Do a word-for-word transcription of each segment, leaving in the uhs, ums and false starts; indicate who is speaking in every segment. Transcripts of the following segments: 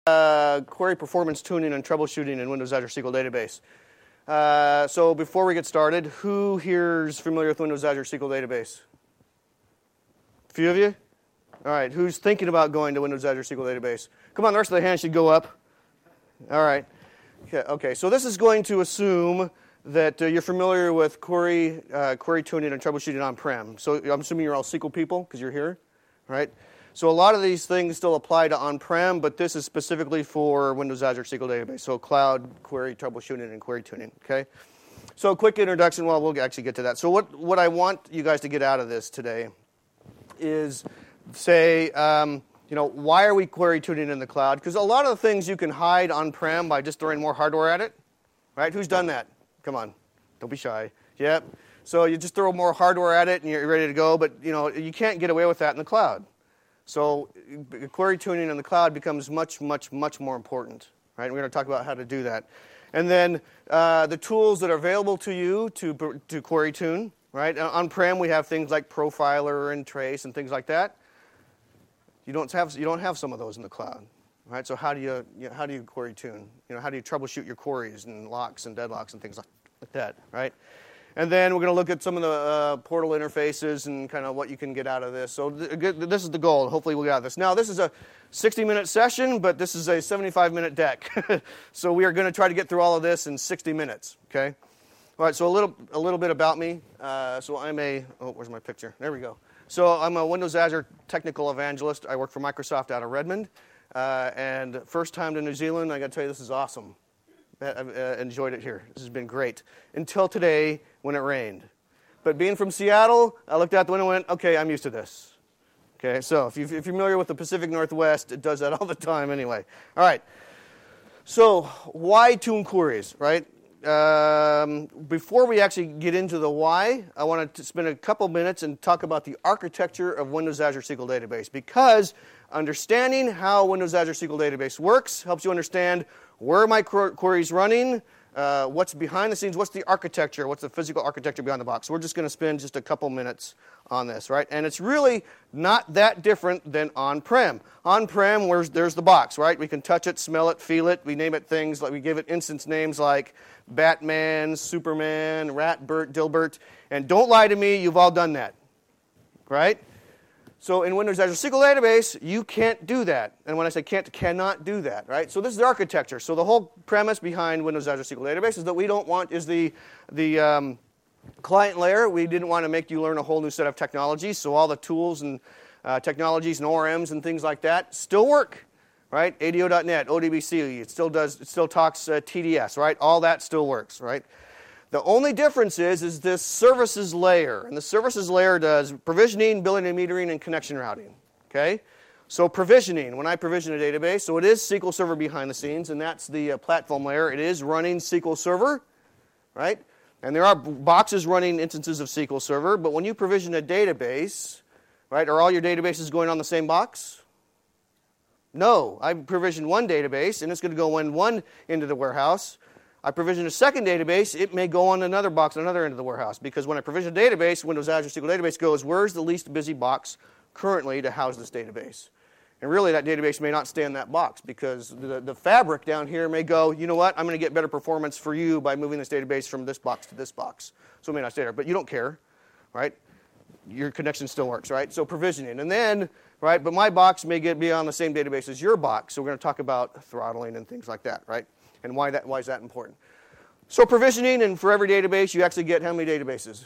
Speaker 1: Uh, query performance tuning and troubleshooting in Windows Azure S Q L Database. Uh, so before we get started, who here is familiar with Windows Azure S Q L Database? A few of you? All right, who's thinking about going to Windows Azure S Q L Database? Come on, the rest of the hands should go up. All right. Okay, okay. So this is going to assume that uh, you're familiar with query, uh, query tuning and troubleshooting on-prem. So I'm assuming you're all S Q L people because you're here, right? So a lot of these things still apply to on-prem, but this is specifically for Windows Azure S Q L Database. So cloud, query troubleshooting, and query tuning, okay? So a quick introduction, well, we'll actually get to that. So what, what I want you guys to get out of this today is say, um, you know, why are we query tuning in the cloud? Because a lot of the things you can hide on-prem by just throwing more hardware at it, right? Who's done that? Come on, don't be shy. Yep. So you just throw more hardware at it and you're ready to go, but you know, you can't get away with that in the cloud. So query tuning in the cloud becomes much, much, much more important, right? And we're going to talk about how to do that. And then uh, the tools that are available to you to, to query tune, right? On-prem, we have things like Profiler and Trace and things like that. You don't have, you don't have some of those in the cloud, right? So how do you, you know, how do you query tune? You know, how do you troubleshoot your queries and locks and deadlocks and things like, like that, right? And then we're going to look at some of the uh, portal interfaces and kind of what you can get out of this. So th this is the goal. Hopefully we'll get out of this. Now, this is a sixty minute session, but this is a seventy-five minute deck. So we are going to try to get through all of this in sixty minutes, okay? All right, so a little, a little bit about me. Uh, so I'm a, oh, where's my picture? There we go. So I'm a Windows Azure technical evangelist. I work for Microsoft out of Redmond. Uh, and first time to New Zealand, I got to tell you, this is awesome. I've uh, enjoyed it here. This has been great. Until today when it rained. But being from Seattle, I looked out the window and went, okay, I'm used to this. Okay, so if, you, if you're familiar with the Pacific Northwest, it does that all the time anyway. All right. So why tune queries, right? Um, before we actually get into the why, I want to spend a couple minutes and talk about the architecture of Windows Azure S Q L Database, because understanding how Windows Azure S Q L Database works helps you understand where are my queries running, uh, what's behind the scenes, what's the architecture, what's the physical architecture behind the box. So we're just going to spend just a couple minutes on this, right? And it's really not that different than on-prem. On-prem, where's, there's the box, right? We can touch it, smell it, feel it. We name it things like, we give it instance names like Batman, Superman, Ratbert, Dilbert. And don't lie to me, you've all done that, right? So in Windows Azure S Q L Database, you can't do that. And when I say can't, cannot do that, right? So this is the architecture. So the whole premise behind Windows Azure S Q L Database is that we don't want is the, the um, client layer. We didn't want to make you learn a whole new set of technologies. So all the tools and uh, technologies and O R Ms and things like that still work, right? A D O dot net, O D B C, it still does, it still talks uh, T D S, right? All that still works, right? The only difference is, is this services layer. And the services layer does provisioning, billing and metering, and connection routing. Okay? So provisioning, when I provision a database, so it is S Q L Server behind the scenes, and that's the uh, platform layer. It is running S Q L Server, right? And there are boxes running instances of S Q L Server, but when you provision a database, right, are all your databases going on the same box? No. I provision one database, and it's going to go in one into the warehouse. I provision a second database, it may go on another box on another end of the warehouse, because when I provision a database, Windows Azure S Q L Database goes, where's the least busy box currently to house this database? And really, that database may not stay in that box, because the, the fabric down here may go, you know what, I'm going to get better performance for you by moving this database from this box to this box. So it may not stay there, but you don't care, right? Your connection still works, right? So provisioning. And then, right, but my box may get be on the same database as your box, so we're going to talk about throttling and things like that, right? And why that why is that important? So provisioning, and for every database, you actually get how many databases?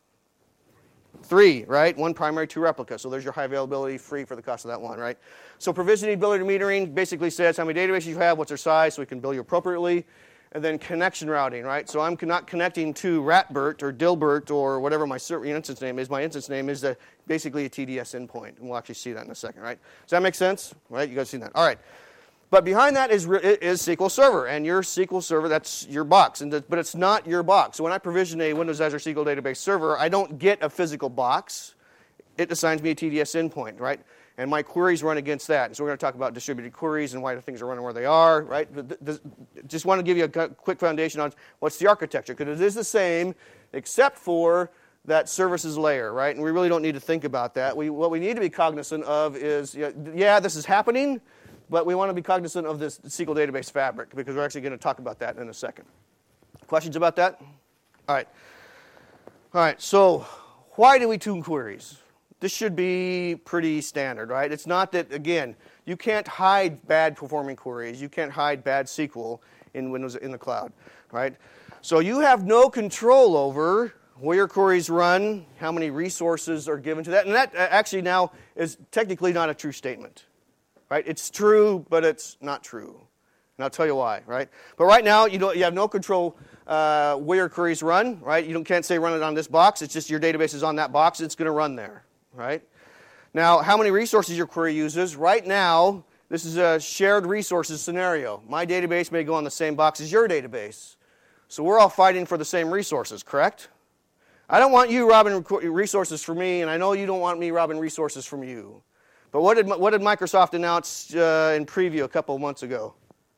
Speaker 1: Three, right? One primary, two replica. So there's your high availability, free for the cost of that one, right? So provisioning, billing, and metering basically says how many databases you have, what's their size, so we can bill you appropriately. And then connection routing, right? So I'm not connecting to Ratbert or Dilbert or whatever my instance name is. My instance name is a, basically a T D S endpoint. And we'll actually see that in a second, right? Does that make sense? Right? You guys seen that? All right. But behind that is, is S Q L Server, and your S Q L Server, that's your box, and the, but it's not your box. So when I provision a Windows Azure S Q L Database server, I don't get a physical box. It assigns me a T D S endpoint, right? And my queries run against that. And so we're going to talk about distributed queries and why the things are running where they are, right? But th just want to give you a quick foundation on what's the architecture, because it is the same except for that services layer, right? And we really don't need to think about that. We, what we need to be cognizant of is, yeah, this is happening, but we want to be cognizant of this S Q L database fabric because we're actually going to talk about that in a second. Questions about that? All right. All right, so why do we tune queries? This should be pretty standard, right? It's not that, again, you can't hide bad performing queries. You can't hide bad S Q L in Windows in the cloud, right? So you have no control over where your queries run, how many resources are given to that. And that actually now is technically not a true statement, right? It's true, but it's not true. And I'll tell you why, right? But right now, you don't, you have no control uh, where your queries run, right? You don't, can't say run it on this box. It's just your database is on that box. It's going to run there, right? Now, how many resources your query uses? Right now, this is a shared resources scenario. My database may go on the same box as your database. So we're all fighting for the same resources, correct? I don't want you robbing resources from me, and I know you don't want me robbing resources from you. But what did, what did Microsoft announce uh, in preview a couple of months ago?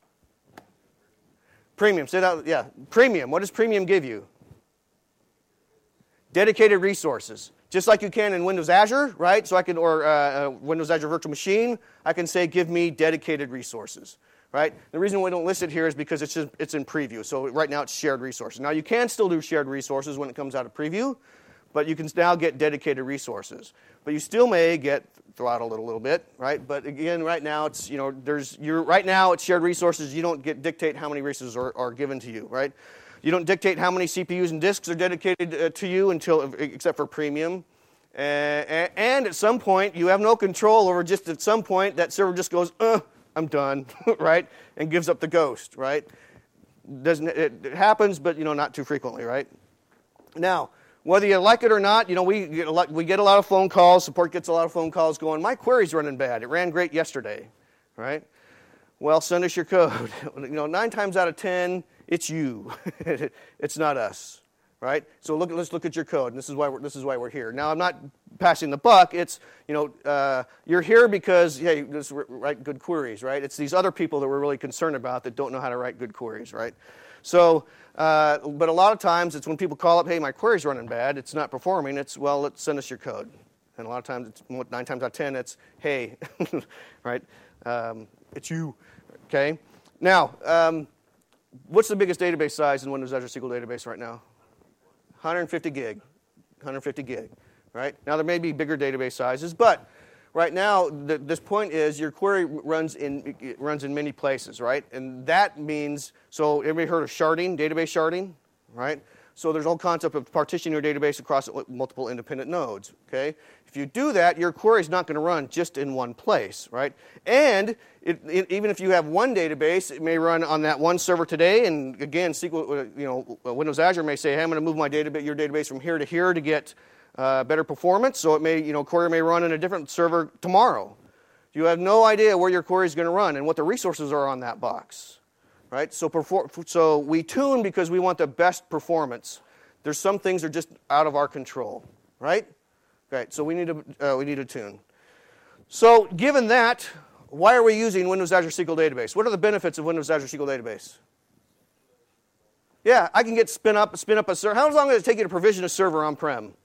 Speaker 1: Premium. Say that. Yeah. Premium. What does Premium give you? Dedicated resources. Just like you can in Windows Azure, right? So I can, or uh, Windows Azure Virtual Machine, I can say give me dedicated resources, right? The reason we don't list it here is because it's just, it's in preview. So right now it's shared resources. Now you can still do shared resources when it comes out of preview, but you can now get dedicated resources. But you still may get throttled a little bit, right? But again, right now it's, you know, there's, you're, right now it's shared resources. You don't get dictate how many resources are, are given to you, right? You don't dictate how many C P Us and disks are dedicated uh, to you until, except for Premium. Uh, and at some point, you have no control over just at some point, that server just goes, uh, I'm done, right? And gives up the ghost, right? Doesn't, it, it happens, but, you know, not too frequently, right? Now, whether you like it or not, you know, we get, a lot, we get a lot of phone calls. Support gets a lot of phone calls going, my query's running bad. It ran great yesterday, right? Well, send us your code. You know, nine times out of ten, it's you. It's not us, right? So look, let's look at your code, and this is why we're, this is why we're here. Now, I'm not passing the buck. It's, you know, uh, you're here because, hey, you just write good queries, right? It's these other people that we're really concerned about that don't know how to write good queries, right? So, uh, but a lot of times it's when people call up, hey, my query's running bad, it's not performing, it's, well, let's send us your code. And a lot of times, it's nine times out of ten, it's, hey, right? Um, it's you, okay? Now, um, what's the biggest database size in Windows Azure S Q L database right now? one hundred fifty gig, one hundred fifty gig, right? Now, there may be bigger database sizes, but right now, the, this point is your query runs in, it runs in many places, right? And that means, so everybody heard of sharding, database sharding, right? So there's a whole concept of partitioning your database across multiple independent nodes, okay? If you do that, your query is not going to run just in one place, right? And it, it, even if you have one database, it may run on that one server today, and again, S Q L, you know, Windows Azure may say, hey, I'm going to move my database, your database from here to here to get uh, better performance, so it may, you know, query may run in a different server tomorrow. You have no idea where your query is going to run and what the resources are on that box. Right? So, perform, so we tune because we want the best performance. There's some things that are just out of our control, right? Right. So we need to uh, we need to tune. So given that, why are we using Windows Azure S Q L Database? What are the benefits of Windows Azure S Q L Database? Yeah, I can get spin up spin up a server. How long does it take you to provision a server on-prem?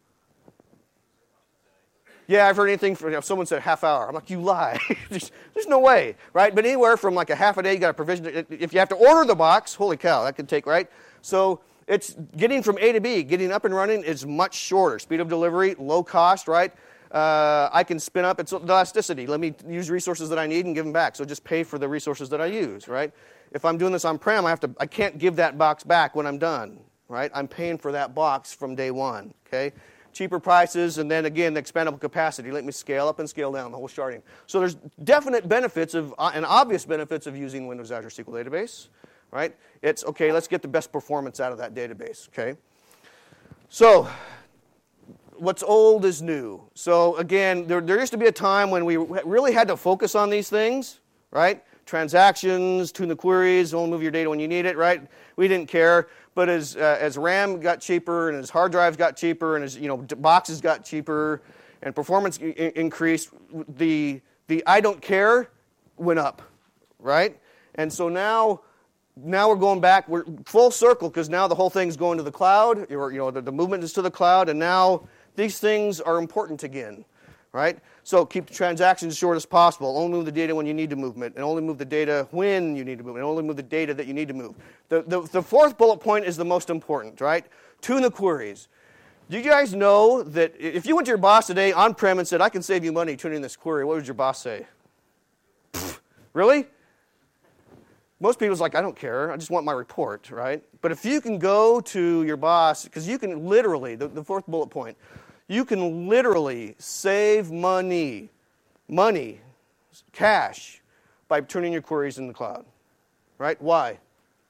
Speaker 1: Yeah, I've heard anything from, you know, someone said half hour. I'm like, you lie. there's, there's no way, right? But anywhere from like a half a day, you got to provision it. If you have to order the box, holy cow, that could take, right? So it's getting from A to B, getting up and running is much shorter. Speed of delivery, low cost, right? Uh, I can spin up, it's elasticity. Let me use resources that I need and give them back. So just pay for the resources that I use, right? If I'm doing this on-prem, I have to, I can't give that box back when I'm done, right? I'm paying for that box from day one, okay? Cheaper prices, and then again, the expandable capacity. Let me scale up and scale down, the whole sharding. So there's definite benefits of, uh, and obvious benefits of using Windows Azure S Q L Database, right? It's, okay, let's get the best performance out of that database, okay? So what's old is new. So again, there, there used to be a time when we really had to focus on these things, right? Transactions, tune the queries, only move your data when you need it, right? We didn't care. But as uh, as RAM got cheaper and as hard drives got cheaper and as, you know, boxes got cheaper and performance I- increased, the the I don't care went up, right? And so now now we're going back, we're full circle because now the whole thing's going to the cloud, or, you know, the, the movement is to the cloud, and now these things are important again, right? So keep the transactions short as possible. Only move the data when you need to move it, and only move the data when you need to move it, and only move the data that you need to move. The, the, the fourth bullet point is the most important, right? Tune the queries. Do you guys know that if you went to your boss today on-prem and said, I can save you money tuning this query, what would your boss say? Pfft, really? Most people's like, I don't care. I just want my report, right? But if you can go to your boss, because you can literally, the, the fourth bullet point, you can literally save money, money, cash, by turning your queries in the cloud, right? Why?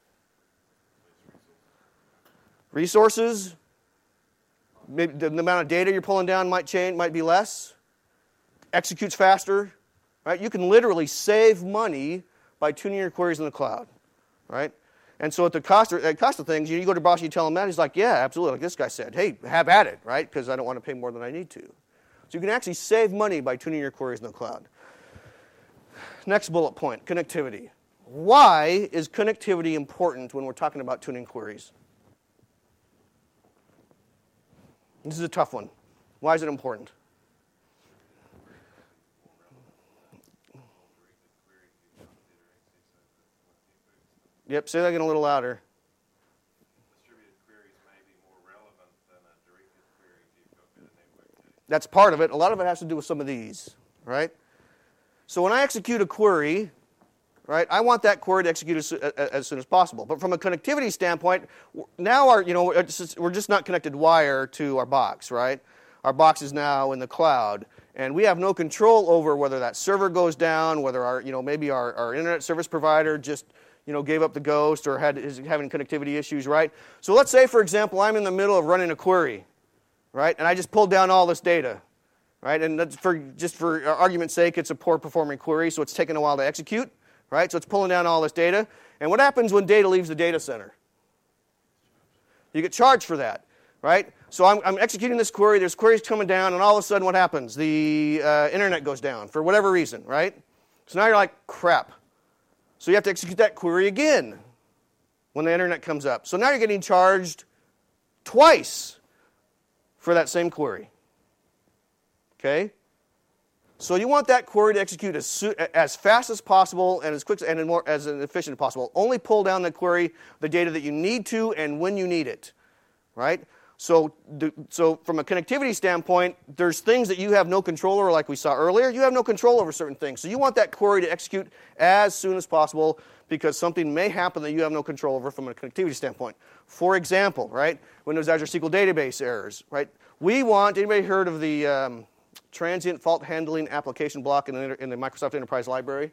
Speaker 1: Resources. Maybe the, the amount of data you're pulling down might change, might be less. Executes faster, right? You can literally save money by tuning your queries in the cloud, right? And so at the cost of, at cost of things, you, you go to boss and you tell him that, he's like, yeah, absolutely, like this guy said. Hey, have at it, right? Because I don't want to pay more than I need to. So you can actually save money by tuning your queries in the cloud. Next bullet point, connectivity. Why is connectivity important when we're talking about tuning queries? This is a tough one. Why is it important? Yep, say that again a little louder.
Speaker 2: Distributed queries may be more relevant than a directed query if you've got better network.
Speaker 1: That's part of it. A lot of it has to do with some of these, right? So when I execute a query, right, I want that query to execute as, as soon as possible. But from a connectivity standpoint, now our, you know, we're just not connected wire to our box, right? Our box is now in the cloud, and we have no control over whether that server goes down, whether our, you know, maybe our, our internet service provider just, you know, gave up the ghost or had is having connectivity issues, right? So let's say, for example, I'm in the middle of running a query, right, and I just pulled down all this data, right? And that's for just for argument's sake, it's a poor performing query, so it's taking a while to execute, right? So it's pulling down all this data. And what happens when data leaves the data center? You get charged for that, right? So I'm, I'm executing this query, there's queries coming down, and all of a sudden what happens? The uh, internet goes down for whatever reason, right? So now you're like, crap. So you have to execute that query again when the internet comes up. So now you're getting charged twice for that same query. Okay? So you want that query to execute as, soon, as fast as possible and as quick and more, as efficient as possible. Only pull down the query, the data that you need to and when you need it, right? So, so from a connectivity standpoint, there's things that you have no control over, like we saw earlier. You have no control over certain things. So you want that query to execute as soon as possible because something may happen that you have no control over from a connectivity standpoint. For example, right, Windows Azure S Q L Database errors, right? We want, anybody heard of the um, transient fault handling application block in the, in the Microsoft Enterprise Library?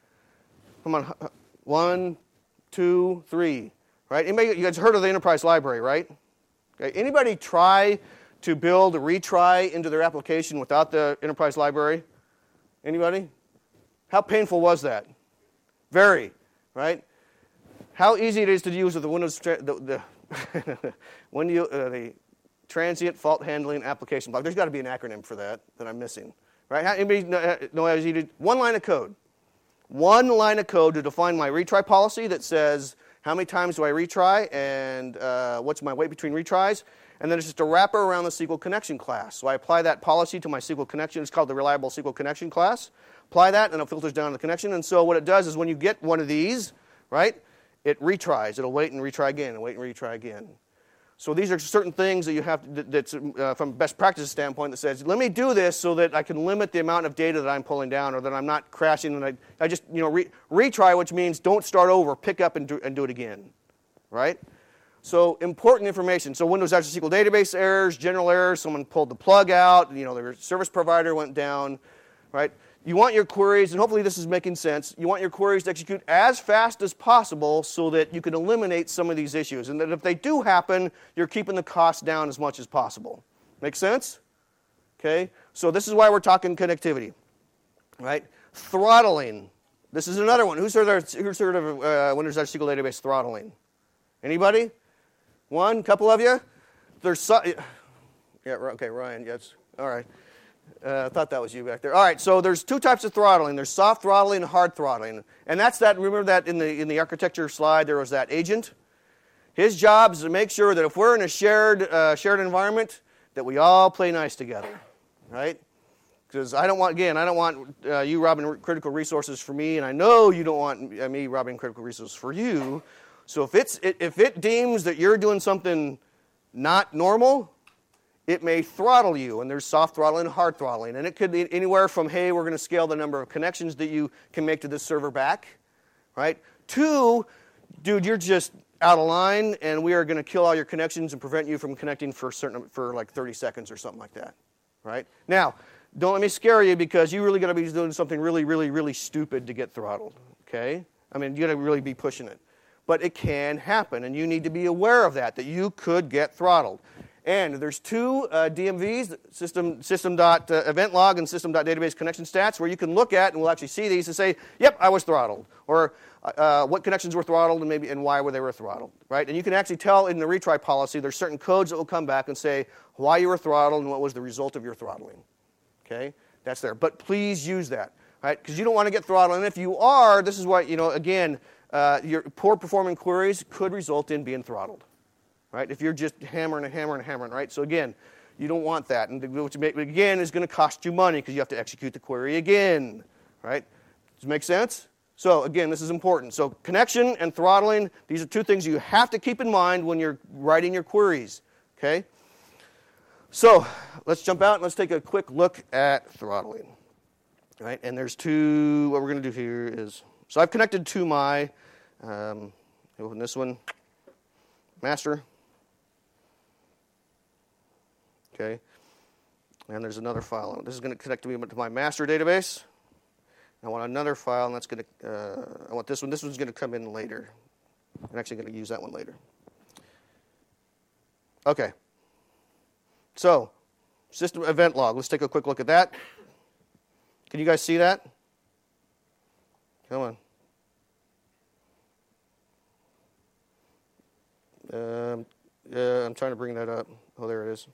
Speaker 1: Come on, one, two, three, right? Anybody, you guys heard of the Enterprise Library, right? Okay. Anybody try to build a retry into their application without the Enterprise Library? Anybody? How painful was that? Very, right? How easy it is to use with the Windows, the, the, when you, uh, the transient fault handling application block. There's got to be an acronym for that that I'm missing, right? How, anybody know, know how easy to, one line of code. One line of code to define my retry policy that says, how many times do I retry, and uh, what's my wait between retries? And then it's just a wrapper around the S Q L connection class. So I apply that policy to my S Q L connection. It's called the reliable S Q L connection class. Apply that, and it filters down the connection. And so what it does is when you get one of these, right, it retries. It'll wait and retry again, and wait and retry again. So these are certain things that you have to, that's uh, from a best practices standpoint that says, let me do this so that I can limit the amount of data that I'm pulling down or that I'm not crashing and I, I just, you know, re, retry, which means don't start over, pick up and do, and do it again, right? So important information. So Windows Azure S Q L Database errors, general errors, someone pulled the plug out, you know, their service provider went down, right? You want your queries, and hopefully this is making sense, you want your queries to execute as fast as possible so that you can eliminate some of these issues. And that if they do happen, you're keeping the cost down as much as possible. Make sense? Okay? So this is why we're talking connectivity. Right? Throttling. This is another one. Who's heard of, who's heard of uh, Windows Azure S Q L Database throttling? Anybody? One? Couple of you? There's so, yeah, okay, Ryan, yes. All right. Uh, I thought that was you back there. All right, so there's two types of throttling. There's soft throttling and hard throttling. And that's that, remember that in the in the architecture slide there was that agent? His job is to make sure that if we're in a shared uh, shared environment, that we all play nice together, right? because I don't want, again, I don't want uh, you robbing critical resources for me, and I know you don't want uh, me robbing critical resources for you. So if it's if it deems that you're doing something not normal, it may throttle you, and there's soft throttling and hard throttling, and it could be anywhere from, hey, we're going to scale the number of connections that you can make to this server back, right? Two, dude, you're just out of line, and we are going to kill all your connections and prevent you from connecting for certain for like thirty seconds or something like that, right? Now, don't let me scare you, because you really got to be doing something really, really, really stupid to get throttled, okay? I mean, you got to really be pushing it. But it can happen, and you need to be aware of that, that you could get throttled. And there's two uh, D M Vs, system, system dot event log and system dot database connection stats, where you can look at, and we'll actually see these, and say, yep, I was throttled. Or uh, what connections were throttled, and maybe and why were they were throttled, right? And you can actually tell in the retry policy, there's certain codes that will come back and say why you were throttled and what was the result of your throttling. Okay? That's there. But please use that, right? Because you don't want to get throttled. And if you are, this is why, you know, again, uh, your poor performing queries could result in being throttled. Right? If you're just hammering and hammering and hammering, right? So again, you don't want that. And which again is going to cost you money, because you have to execute the query again, right? Does it make sense? So again, this is important. So connection and throttling, these are two things you have to keep in mind when you're writing your queries, okay? So let's jump out and let's take a quick look at throttling, right? And there's two, what we're going to do here is, so I've connected to my, um, open this one, master. Okay, and there's another file. This is going to connect to me to my master database. I want another file, and that's going to. Uh, I want this one. This one's going to come in later. I'm actually going to use that one later. Okay. So, system event log. Let's take a quick look at that. Can you guys see that? Come on. Um, uh, I'm trying to bring that up. Oh, there it is.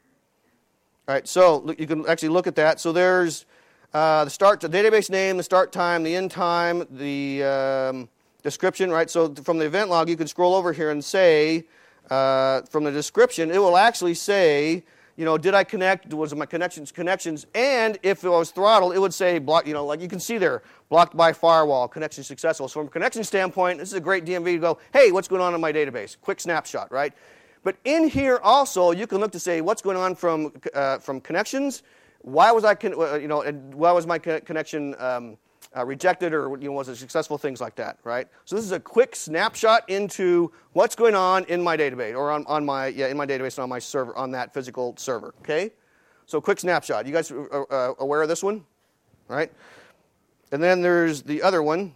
Speaker 1: All right, so look, you can actually look at that. So there's uh, the start, the database name, the start time, the end time, the um, description, right? So from the event log, you can scroll over here and say, uh, from the description, it will actually say, you know, did I connect? Was my connections connections? And if it was throttled, it would say block. You know, like you can see there, blocked by firewall, connection successful. So from a connection standpoint, this is a great D M V to go, hey, what's going on in my database? Quick snapshot, right? But in here also, you can look to say what's going on from uh, from connections. Why was I, con- you know, and why was my co- connection um, uh, rejected, or you know, was it successful? Things like that, right? So this is a quick snapshot into what's going on in my database, or on, on my yeah in my database and on my server, on that physical server. Okay, so quick snapshot. You guys are uh, aware of this one, right? And then there's the other one.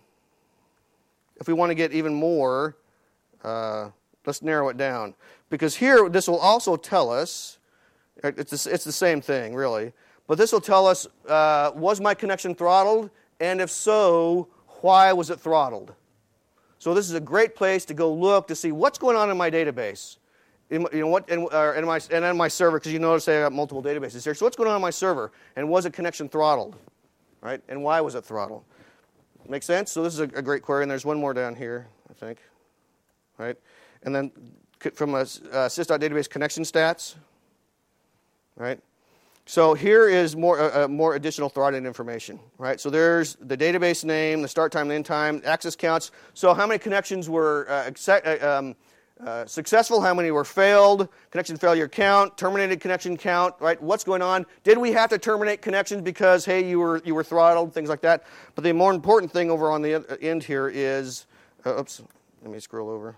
Speaker 1: If we want to get even more, uh, let's narrow it down. Because here, this will also tell us, it's the, it's the same thing, really, but this will tell us, uh, was my connection throttled? And if so, why was it throttled? So this is a great place to go look to see what's going on in my database. In, you know, what, in, uh, in my, and in my server, because you notice I got multiple databases here. So what's going on in my server? And was it connection throttled? Right? And why was it throttled? Make sense? So this is a, a great query, and there's one more down here, I think. Right? And then from a uh, sys.database connection stats, right? So here is more uh, uh, more additional throttling information, right? So there's the database name, the start time, the end time, access counts. So how many connections were uh, accept, uh, um, uh, successful? How many were failed? Connection failure count, terminated connection count, right? What's going on? Did we have to terminate connections because hey, you were you were throttled? Things like that. But the more important thing over on the end here is, uh, oops, let me scroll over.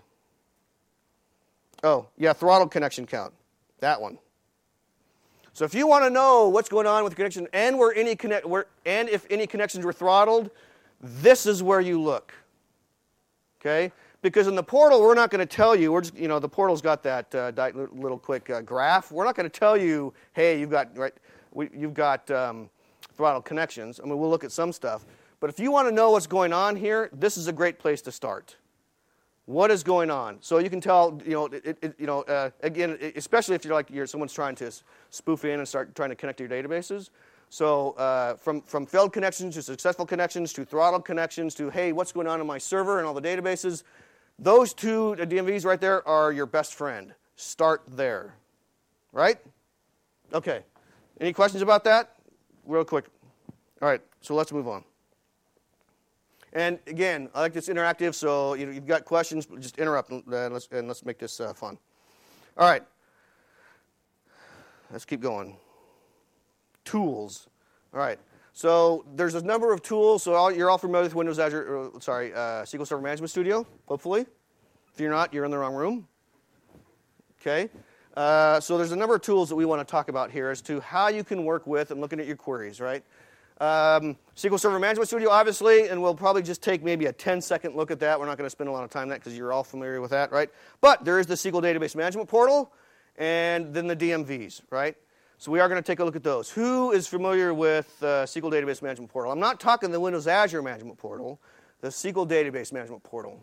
Speaker 1: Oh, yeah, throttled connection count, that one. So if you want to know what's going on with the connection and where any connect, where, and if any connections were throttled, this is where you look. Okay? Because in the portal, we're not going to tell you. We're just, you know, the portal's got that uh, little quick uh, graph. We're not going to tell you, hey, you've got right, we, you've got um, throttled connections. I mean, we'll look at some stuff. But if you want to know what's going on here, this is a great place to start. What is going on? So you can tell, you know, it, it, you know, uh, again, especially if you're like you're someone's trying to spoof in and start trying to connect to your databases. So uh, from from failed connections to successful connections to throttled connections to hey, what's going on in my server and all the databases? Those two D M Vs right there are your best friend. Start there, right? Okay. Any questions about that? real quick. All right, so let's move on. And again, I like this interactive, so you know, you've got questions, just interrupt and let's, and let's make this uh, fun. All right, let's keep going. Tools. All right, so there's a number of tools. So all, you're all familiar with Windows Azure, or, sorry, uh, S Q L Server Management Studio, hopefully. If you're not, you're in the wrong room. Okay, uh, so there's a number of tools that we want to talk about here as to how you can work with and looking at your queries, right? Um, S Q L Server Management Studio, obviously, and we'll probably just take maybe a ten second look at that. We're not going to spend a lot of time on that because you're all familiar with that, right? But there is the S Q L Database Management Portal and then the D M Vs, right? So we are going to take a look at those. Who is familiar with uh, S Q L Database Management Portal? I'm not talking the Windows Azure Management Portal, the S Q L Database Management Portal.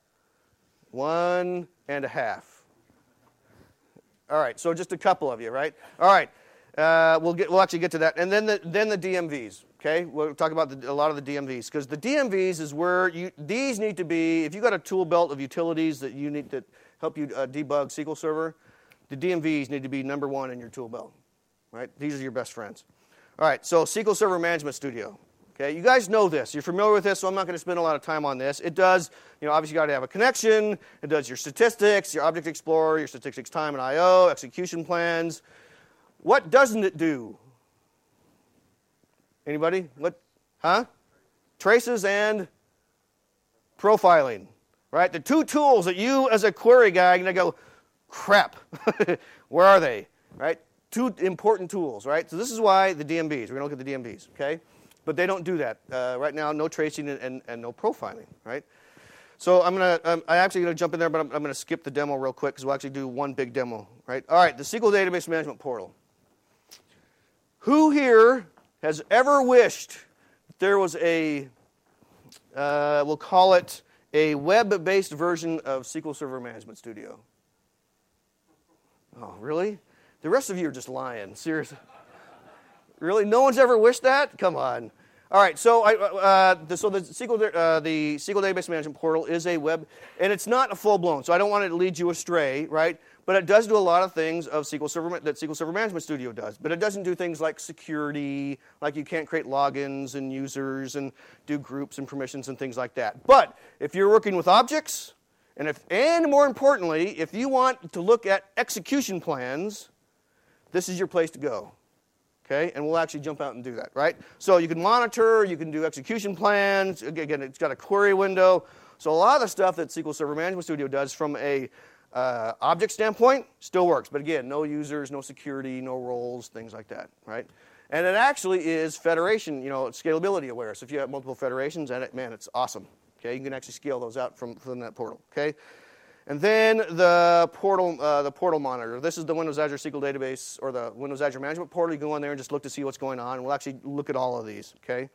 Speaker 1: One and a half. All right, so just a couple of you, right? All right. Uh, we'll get. We'll actually get to that, and then the then the D M Vs. Okay, we'll talk about the, a lot of the D M Vs because the D M Vs is where you. These need to be. If you got a tool belt of utilities that you need to help you uh, debug S Q L Server, the D M Vs need to be number one in your tool belt. Right? These are your best friends. All right. So S Q L Server Management Studio. Okay, you guys know this. You're familiar with this, so I'm not going to spend a lot of time on this. It does. You know, obviously you got to have a connection. It does your statistics, your Object Explorer, your statistics time and I O, execution plans. What doesn't it do? Anybody? What? Huh? Traces and profiling, right? The two tools that you, as a query guy, are going to go, crap, where are they, right? Two important tools, right? So this is why the D M Vs. We're going to look at the D M Vs, okay? But they don't do that uh, right now. No tracing and, and, and no profiling, right? So I'm going to, um, I'm actually going to jump in there, but I'm, I'm going to skip the demo real quick because we'll actually do one big demo, right? All right, the S Q L Database Management Portal. Who here has ever wished that there was a, uh, we'll call it a web-based version of S Q L Server Management Studio? Oh, really? The rest of you are just lying. Seriously. Really? No one's ever wished that? Come on. All right, so I, uh, the, so the S Q L, uh, the S Q L Database Management Portal is a web, and it's not a full-blown, so I don't want it to lead you astray, right? But it does do a lot of things of S Q L Server that S Q L Server Management Studio does. But it doesn't do things like security, like you can't create logins and users and do groups and permissions and things like that. But if you're working with objects, and if, and more importantly, if you want to look at execution plans, this is your place to go. Okay, and we'll actually jump out and do that, right? So you can monitor, you can do execution plans. Again, it's got a query window. So a lot of the stuff that S Q L Server Management Studio does from a uh, object standpoint still works. But again, no users, no security, no roles, things like that, right? And it actually is federation, you know, scalability aware. So if you have multiple federations, and it, man, it's awesome. Okay, you can actually scale those out from, from that portal, okay? And then the portal, uh, the portal monitor. This is the Windows Azure S Q L Database or the Windows Azure Management Portal. You go in there and just look to see what's going on. And we'll actually look at all of these. Okay.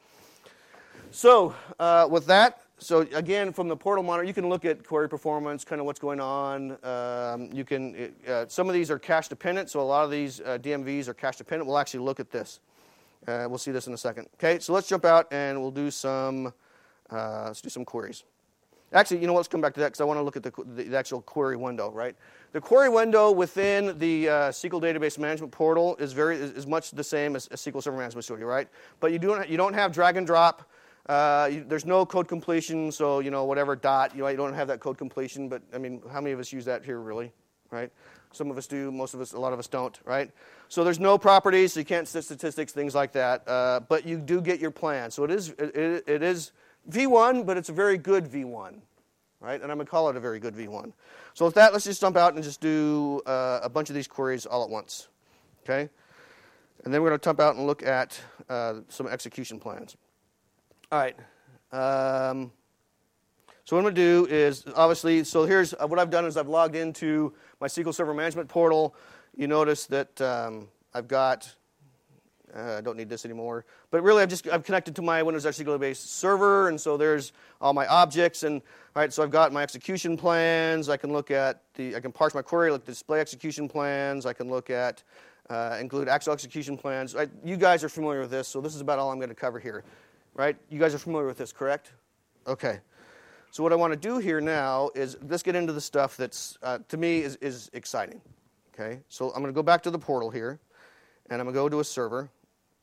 Speaker 1: So uh, with that, so again from the portal monitor, you can look at query performance, kind of what's going on. Um, you can uh, some of these are cache dependent, so a lot of these uh, D M Vs are cache dependent. We'll actually look at this. Uh, we'll see this in a second. Okay. So let's jump out and we'll do some. Uh, let's do some queries. Actually, you know what, let's come back to that because I want to look at the, the actual query window, right? The query window within the uh, S Q L Database Management Portal is very is, is much the same as, as S Q L Server Management Studio, right? But you don't you don't have drag and drop. Uh, you, there's no code completion, so you know whatever dot you know you don't have that code completion. But I mean, how many of us use that here, really? Right? Some of us do, most of us, a lot of us don't, right? So there's no properties, so you can't set statistics, things like that. Uh, but you do get your plan, so it is it, it is. V one, but it's a very good V one, right? And I'm going to call it a very good V one. So with that, let's just jump out and just do uh, a bunch of these queries all at once, okay? And then we're going to jump out and look at uh, some execution plans. All right. Um, so what I'm going to do is, obviously, so here's uh, what I've done is I've logged into my S Q L Server Management Portal. You notice that um, I've got... Uh, I don't need this anymore. But really, I've just I've connected to my Windows S Q L-based server, and so there's all my objects. And all right, so I've got my execution plans. I can look at the I can parse my query, look at display execution plans. I can look at uh, include actual execution plans. Right, you guys are familiar with this, so this is about all I'm going to cover here. Right? You guys are familiar with this, correct? Okay. So what I want to do here now is let's get into the stuff that's uh, to me is is exciting. Okay. So I'm going to go back to the portal here, and I'm going to go to a server.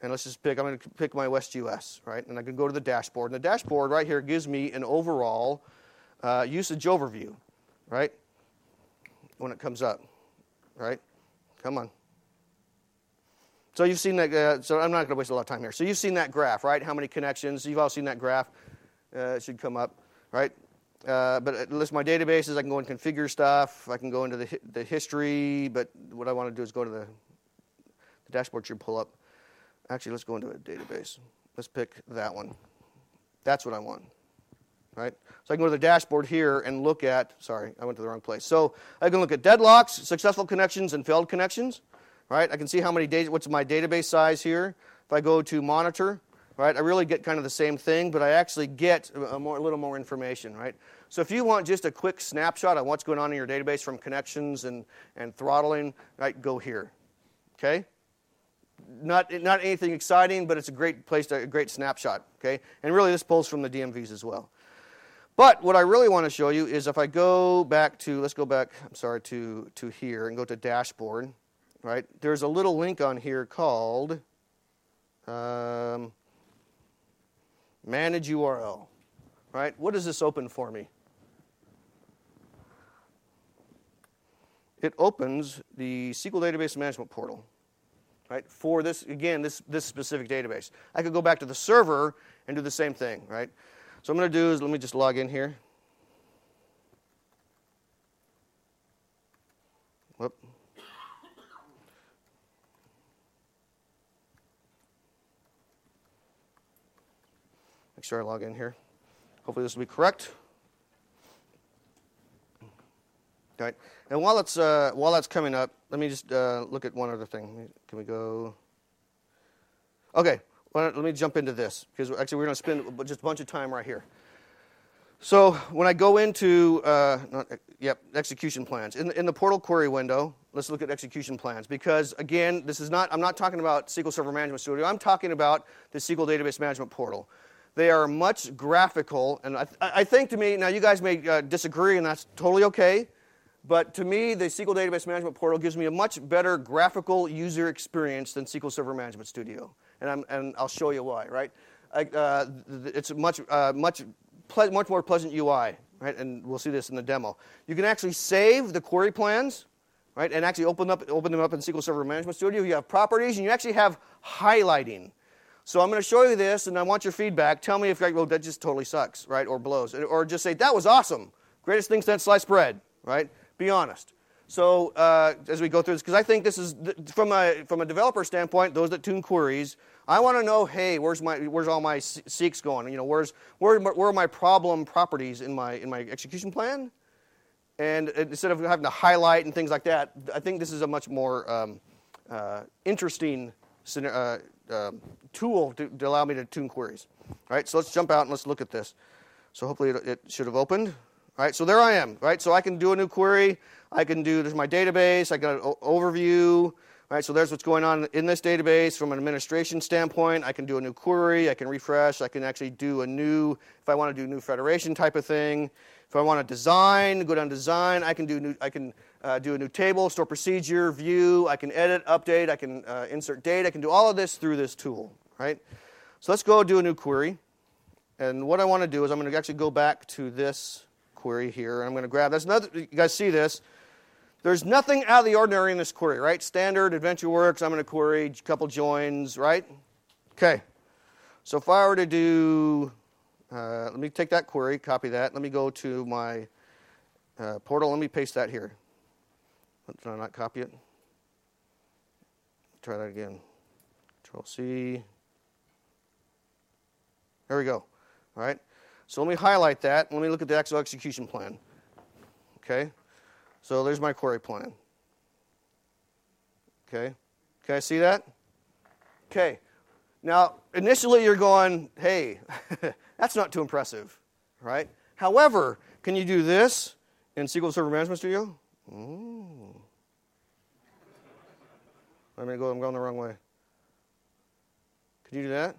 Speaker 1: And let's just pick, I'm going to pick my West U S, right? And I can go to the dashboard. And the dashboard right here gives me an overall uh, usage overview, right? When it comes up, right? Come on. So you've seen that, uh, so I'm not going to waste a lot of time here. So you've seen that graph, right? How many connections? You've all seen that graph. Uh, it should come up, right? Uh, but it lists my databases. I can go and configure stuff. I can go into the, hi- the history, but what I want to do is go to the, the dashboard should pull up. Actually, let's go into a database. Let's pick that one. That's what I want, right? So I can go to the dashboard here and look at, sorry, I went to the wrong place. So I can look at deadlocks, successful connections, and failed connections, right? I can see how many days, what's my database size here. If I go to monitor, right, I really get kind of the same thing, but I actually get a, more, a little more information, right? So if you want just a quick snapshot on what's going on in your database from connections and, and throttling, right, go here, okay? Not, not anything exciting, but it's a great place, to, a great snapshot, okay? And really this pulls from the D M Vs as well. But what I really want to show you is if I go back to, let's go back, I'm sorry, to, to here and go to dashboard, right? There's a little link on here called um, manage U R L, right? What does this open for me? It opens the S Q L Database Management Portal, right? For this, again, this, this specific database. I could go back to the server and do the same thing, right? So what I'm going to do is let me just log in here. Whoop. Make sure I log in here. Hopefully this will be correct. All right. And while it's uh, while that's coming up, let me just uh, look at one other thing. Can we go? Okay. Well, let me jump into this because actually we're going to spend just a bunch of time right here. So when I go into uh, not, yep execution plans in in the portal query window, let's look at execution plans because again, this is not I'm not talking about S Q L Server Management Studio. I'm talking about the S Q L Database Management Portal. They are much graphical, and I, I think to me now you guys may uh, disagree, and that's totally okay. But to me, the S Q L Database Management Portal gives me a much better graphical user experience than S Q L Server Management Studio, and I'm and I'll show you why. Right? I, uh, it's a much uh, much ple- much more pleasant U I, right? And we'll see this in the demo. You can actually save the query plans, right? And actually open up open them up in S Q L Server Management Studio. You have properties, and you actually have highlighting. So I'm going to show you this, and I want your feedback. Tell me if like, well, that just totally sucks, right? Or blows, or just say that was awesome, greatest thing since sliced bread, right? Be honest. So uh, as we go through this, because I think this is from a from a developer standpoint, those that tune queries, I want to know, hey, where's my where's all my seeks going? You know, where's where where are my problem properties in my in my execution plan? And instead of having to highlight and things like that, I think this is a much more um, uh, interesting uh, uh, tool to, to allow me to tune queries. All right, so let's jump out and let's look at this. So hopefully it, it should have opened. All right, so there I am, right? So I can do a new query. I can do, there's my database. I got an o- overview, right? So there's what's going on in this database from an administration standpoint. I can do a new query. I can refresh. I can actually do a new, if I want to do new federation type of thing. If I want to design, go down to design, I can do new, I can uh, do a new table, store procedure, view. I can edit, update. I can uh, insert data. I can do all of this through this tool, right? So let's go do a new query. And what I want to do is I'm going to actually go back to this query here. And I'm going to grab, that's another, you guys see this. There's nothing out of the ordinary in this query, right? Standard, AdventureWorks, I'm going to query, a couple joins, right? Okay. So if I were to do, uh, let me take that query, copy that. Let me go to my uh, portal. Let me paste that here. Did I not copy it? Try that again. Control C. There we go. All right. So let me highlight that. Let me look at the actual execution plan. Okay. So there's my query plan. Okay. Can I see that? Okay. Now, initially you're going, hey, that's not too impressive, right? However, can you do this in S Q L Server Management Studio? Ooh. I'm going to go, I'm going the wrong way. Can you do that?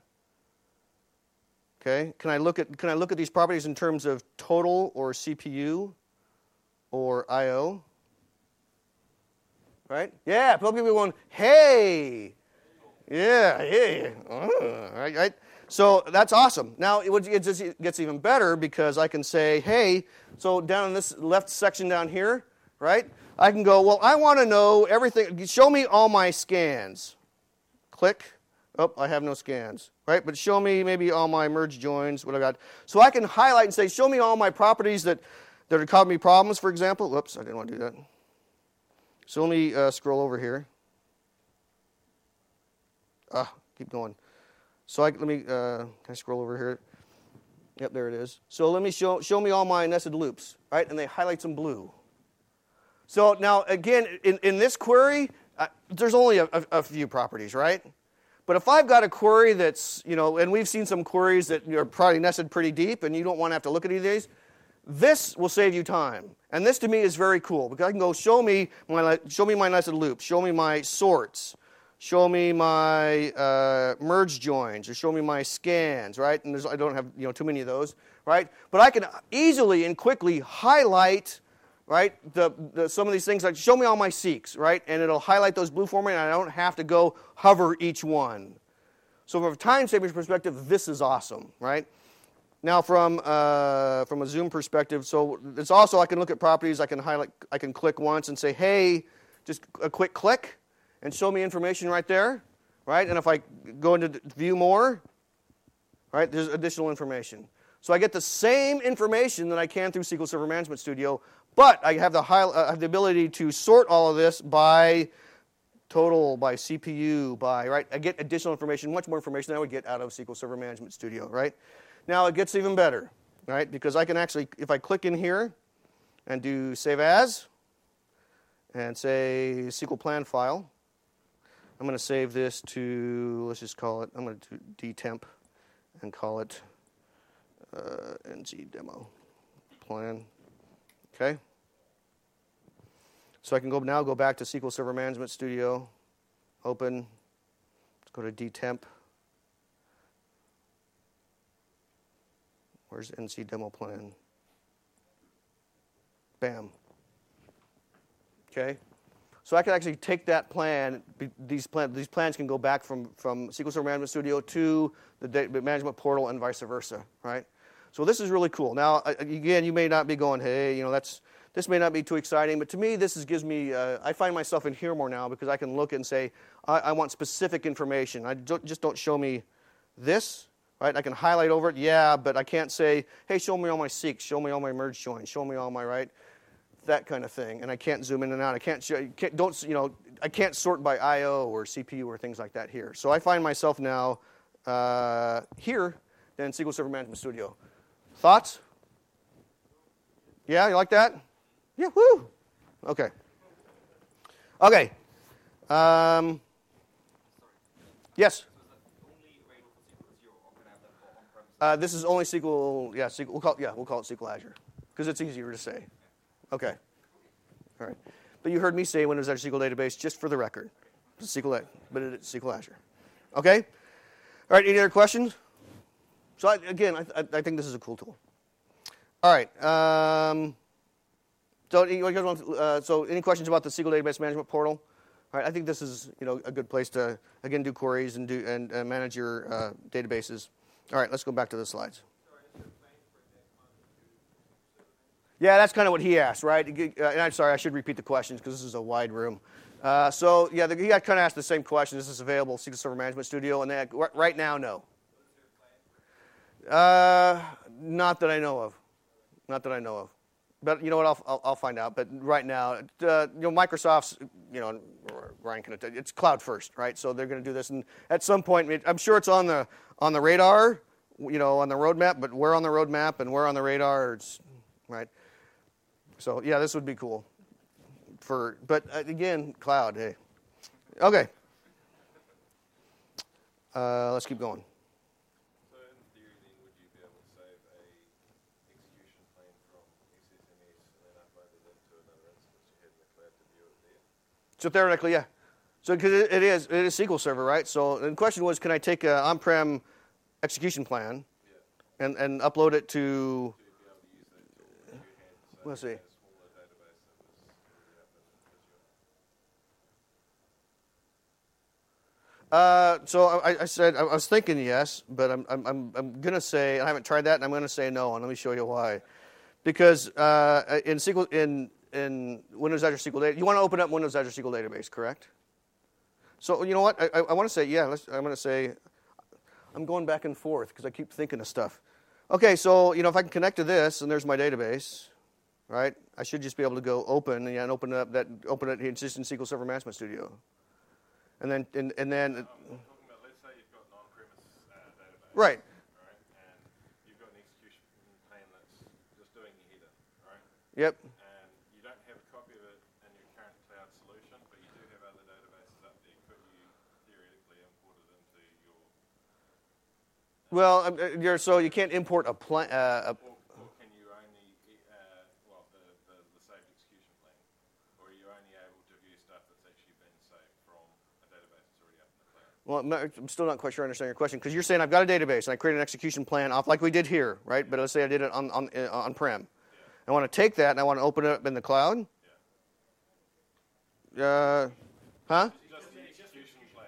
Speaker 1: Okay. Can I look at can I look at these properties in terms of total or C P U or I O? Right? Yeah, people will be going, hey. Yeah, yeah. Uh, right, right. So that's awesome. Now it, would, it just gets even better because I can say, hey, so down in this left section down here, right? I can go, well, I want to know everything. Show me all my scans. Click. Oh, I have no scans, right? But show me maybe all my merge joins, what I got. So I can highlight and say, show me all my properties that, that are causing me problems, for example. Whoops, I didn't want to do that. So let me uh, scroll over here. Ah, keep going. So I, let me, uh, can I scroll over here? Yep, there it is. So let me show, show me all my nested loops, right? And they highlight some blue. So now, again, in, in this query, uh, there's only a, a, a few properties, right? But if I've got a query that's, you know, and we've seen some queries that are probably nested pretty deep and you don't want to have to look at any of these, this will save you time. And this to me is very cool because I can go show me my, show me my nested loops, show me my sorts, show me my uh, merge joins, or show me my scans, right? And there's, I don't have, you know, too many of those, right? But I can easily and quickly highlight, right, the, the, some of these things, like show me all my seeks, right? And it'll highlight those blue for me, and I don't have to go hover each one. So from a time savings perspective, this is awesome, right? Now from, uh, from a Zoom perspective, so it's also, I can look at properties, I can highlight, I can click once and say, hey, just a quick click, and show me information right there, right? And if I go into view more, right, there's additional information. So I get the same information that I can through S Q L Server Management Studio, but I have the, high, uh, have the ability to sort all of this by total, by C P U, by, right? I get additional information, much more information than I would get out of S Q L Server Management Studio, right? Now it gets even better, right? Because I can actually, if I click in here and do save as, and say S Q L plan file, I'm going to save this to, let's just call it, I'm going to do dtemp and call it uh, N G demo plan. Okay? So I can go now go back to S Q L Server Management Studio, open, let's go to dtemp. Where's N C demo plan? Bam. Okay? So I can actually take that plan, these, plan, these plans can go back from, from S Q L Server Management Studio to the data management portal and vice versa, right? So this is really cool. Now, again, you may not be going, hey, you know, that's, this may not be too exciting, but to me, this is, gives me, uh, I find myself in here more now because I can look and say, I, I want specific information. I don't, just don't show me this, right? I can highlight over it, yeah, but I can't say, hey, show me all my seeks, show me all my merge joins, show me all my, right? That kind of thing, and I can't zoom in and out. I can't, show, can't don't you know I can't sort by I O or C P U or things like that here. So I find myself now uh, here in S Q L Server Management Studio. Thoughts? Yeah, you like that? Yeah, woo. Okay. Okay. Um, yes. Uh, this is only S Q L. Yeah, S Q L, we'll call it, yeah, we'll call it S Q L Azure because it's easier to say. Okay. All right. But you heard me say Windows Azure S Q L Database just for the record. It's S Q L, but it's S Q L Azure. Okay? All right, any other questions? So I, again, I, I think this is a cool tool. All right. Um, so, you guys want, uh, so any questions about the S Q L Database Management Portal? All right, I think this is, you know, a good place to, again, do queries and, do, and uh, manage your uh, databases. All right, let's go back to the slides. Yeah, that's kind of what he asked, right? Uh, and I'm sorry, I should repeat the questions because this is a wide room. Uh, so, yeah, the, he kind of asked the same question. Is this available in S Q L Server Management Studio? And they, right now, no. Uh, not that I know of. Not that I know of. But you know what? I'll, I'll, I'll find out. But right now, uh, you know, Microsoft's, you know, Ryan can attest, it's cloud first, right? So they're going to do this, and at some point, I'm sure it's on the on the radar, you know, on the roadmap. But where on the roadmap and where on the radar, it's right. So, yeah, this would be cool. For, but, uh, again, cloud, hey. Okay. Uh, let's keep going.
Speaker 2: So, in theory, then, would you be able to save a execution plan from X S M S and then upload it into another instance you had in the cloud to view it there?
Speaker 1: So, theoretically, yeah. So, because it, it is, it is S Q L Server, right? So, the question was, can I take an on-prem execution plan yeah. and, and upload it to, let's see. Uh, so I, I said I was thinking yes, but I'm I'm I'm, I'm going to say I haven't tried that, and I'm going to say no, and let me show you why. Because uh, in S Q L in in Windows Azure S Q L Data, you want to open up Windows Azure S Q L Database, correct? So you know what? I, I, I want to say yeah. Let's, I'm going to say I'm going back and forth because I keep thinking of stuff. Okay, so you know if I can connect to this, and there's my database, right? I should just be able to go open and, yeah, and open up that open it in just in S Q L Server Management Studio. And then, and, and then,
Speaker 2: um, I'm talking about, let's say you've got an on-premise uh, database.
Speaker 1: Right.
Speaker 2: Right, and you've got an execution plan that's just doing your header, right?
Speaker 1: Yep.
Speaker 2: And you don't have a copy of it in your current cloud solution, but you do have other databases up there. Could you theoretically import it into your...
Speaker 1: Well, um, uh, you're, so you can't import a plan. Uh,
Speaker 2: or, or can you only, uh, well, the, the, the saved execution plan? Or are you only able to view stuff that's actually been saved from a database that's already up in the cloud?
Speaker 1: well, I'm, not, I'm still not quite sure I understand your question because you're saying I've got a database and I create an execution plan off like we did here, right? But let's say I did it on on uh, on-prem. Yeah. I want to take that and I want to open it up in the cloud. Yeah. Uh, huh?
Speaker 2: Just the execution plan.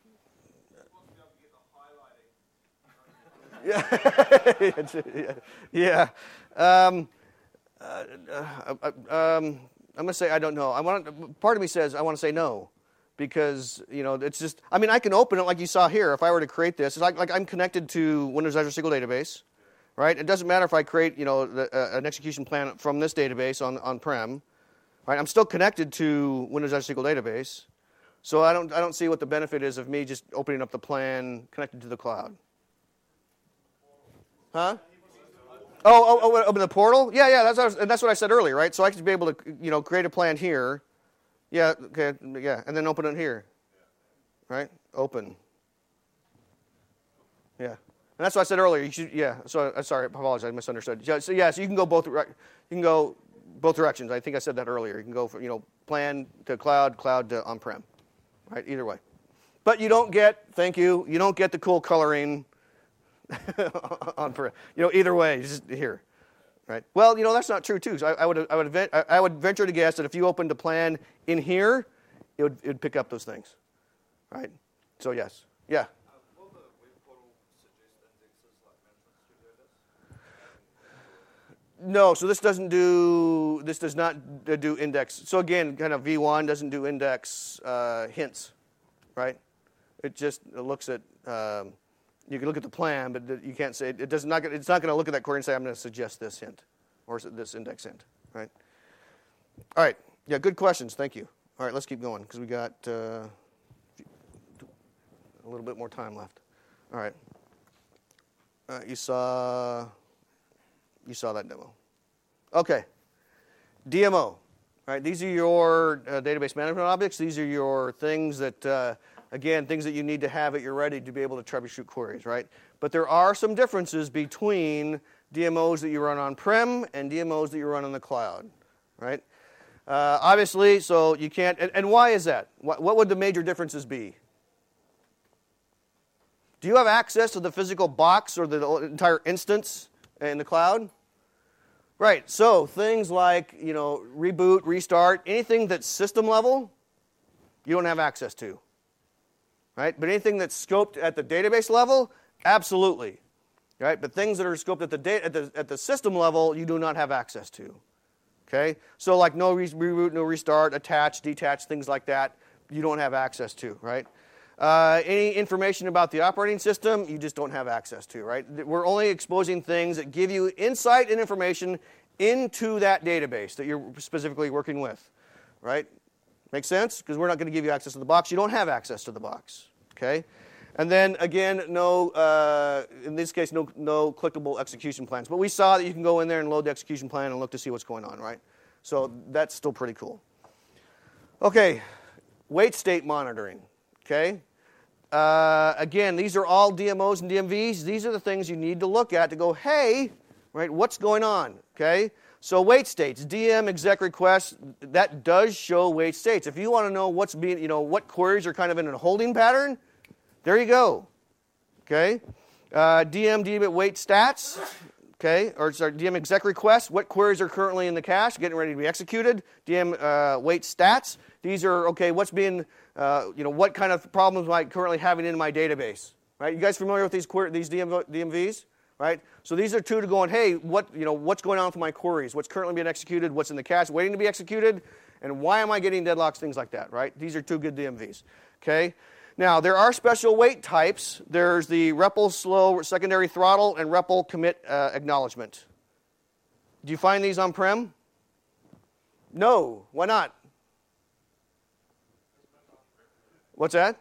Speaker 1: Yeah. yeah. Um, uh, uh, um, I'm going to say I don't know. I want. Part of me says I want to say no, because you know it's just. I mean, I can open it like you saw here. If I were to create this, it's like like I'm connected to Windows Azure S Q L Database, right? It doesn't matter if I create you know the, uh, an execution plan from this database on on-prem, right? I'm still connected to Windows Azure S Q L Database, so I don't I don't see what the benefit is of me just opening up the plan connected to the cloud. Huh? Oh, oh, oh, open the portal? Yeah, yeah, that's what I was, and that's what I said earlier, right? So I could be able to, you know, create a plan here. Yeah, okay, yeah, and then open it here. Right? Open. Yeah. And that's what I said earlier. You should, yeah, so uh, sorry, I apologize, I misunderstood. Yeah, so yeah, so you can go both you can go both directions. I think I said that earlier. You can go from, you know, plan to cloud, cloud to on-prem. Right? Either way. But you don't get, thank you, you don't get the cool coloring on for you know either way just here, right? Well, you know that's not true too. So I, I would I would I would venture to guess that if you opened a plan in here, it would it would pick up those things, right? So yes, yeah.
Speaker 3: Uh, will the web portal suggest indexes like Management Studio does?
Speaker 1: No, so this doesn't do this does not do index. So again, kind of V one doesn't do index uh, hints, right? It just it looks at. Um, You can look at the plan, but you can't say it does not. It's not going to look at that query and say, "I'm going to suggest this hint or this index hint." Right? All right. Yeah. Good questions. Thank you. All right. Let's keep going because we got uh, a little bit more time left. All right. Uh, you saw. You saw that demo. Okay. D M O. All right. These are your uh, database management objects. These are your things that. Uh, Again, things that you need to have at your ready to be able to troubleshoot queries, right? But there are some differences between D M Os that you run on-prem and D M Os that you run on the cloud, right? Uh, obviously, so you can't, and, and why is that? What, what would the major differences be? Do you have access to the physical box or the entire instance in the cloud? Right, so things like, you know, reboot, restart, anything that's system level, you don't have access to. Right? But anything that's scoped at the database level, absolutely. Right? But things that are scoped at the, da- at the, at the system level, you do not have access to. Okay? So like no re- reboot, no restart, attach, detach, things like that, you don't have access to. Right? Uh, any information about the operating system, you just don't have access to. Right? We're only exposing things that give you insight and information into that database that you're specifically working with. Right? Make sense? Because we're not going to give you access to the box. You don't have access to the box. Okay? And then, again, no, uh, in this case, no, no clickable execution plans. But we saw that you can go in there and load the execution plan and look to see what's going on, right? So that's still pretty cool. Okay, wait state monitoring. Okay? Uh, again, these are all D M Os and D M Vs. These are the things you need to look at to go, hey, right, what's going on? Okay? So wait states, D M exec requests, that does show wait states. If you want to know what's being, you know, what queries are kind of in a holding pattern, there you go. Okay, uh, D M D M wait stats. okay, or sorry, D M exec requests, what queries are currently in the cache, getting ready to be executed. D M uh, wait stats, these are, okay, what's being, uh, you know, what kind of problems am I currently having in my database, right? You guys familiar with these query, these D M, D M Vs, right? So these are two to going, hey, what, you know, what's going on with my queries? What's currently being executed? What's in the cache waiting to be executed? And why am I getting deadlocks? Things like that, right? These are two good D M Vs, okay? Now, there are special wait types. There's the R E P L slow secondary throttle and R E P L commit uh, acknowledgement. Do you find these on-prem? No. Why not? What's that?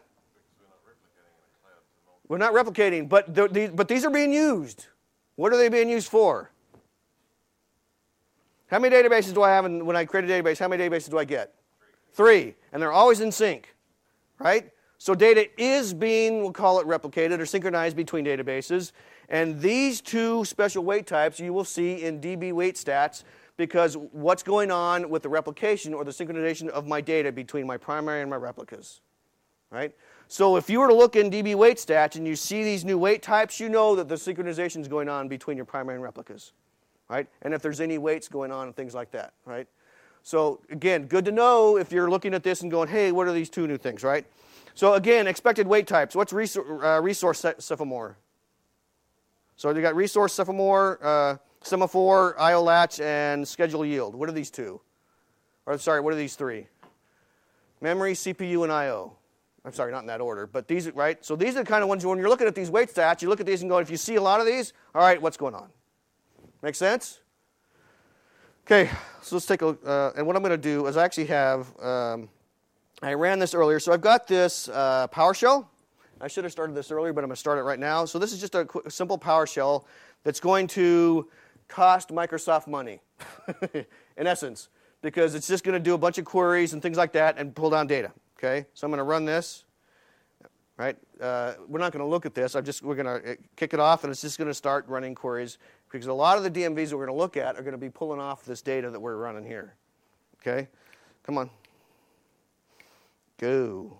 Speaker 1: We're not replicating, but, the, but these are being used. What are they being used for? How many databases do I have in, when I create a database? How many databases do I get? Three. And they're always in sync, right? So data is being, we'll call it replicated or synchronized between databases. And these two special wait types you will see in D B wait stats because what's going on with the replication or the synchronization of my data between my primary and my replicas, right? So if you were to look in D B wait stats and you see these new wait types, you know that the synchronization is going on between your primary and replicas, right? And if there's any waits going on and things like that, right? So again, good to know if you're looking at this and going, hey, what are these two new things, right? So again, expected wait types. What's resource, uh, resource semaphore? So you got resource semaphore, uh, semaphore, I O latch, and schedule yield. What are these two? Or sorry, what are these three? Memory, C P U, and I O. I'm sorry, not in that order, but these, right? So these are the kind of ones when you're looking at these wait stats, you look at these and go, if you see a lot of these, all right, what's going on? Make sense? Okay, so let's take a look. Uh, and what I'm going to do is I actually have, um, I ran this earlier. So I've got this uh, PowerShell. I should have started this earlier, but I'm going to start it right now. So this is just a, quick, a simple PowerShell that's going to cost Microsoft money, in essence, because it's just going to do a bunch of queries and things like that and pull down data. Okay, so I'm going to run this. Right, uh, we're not going to look at this. I'm just we're going to kick it off, and it's just going to start running queries because a lot of the D M Vs that we're going to look at are going to be pulling off this data that we're running here. Okay, come on, go.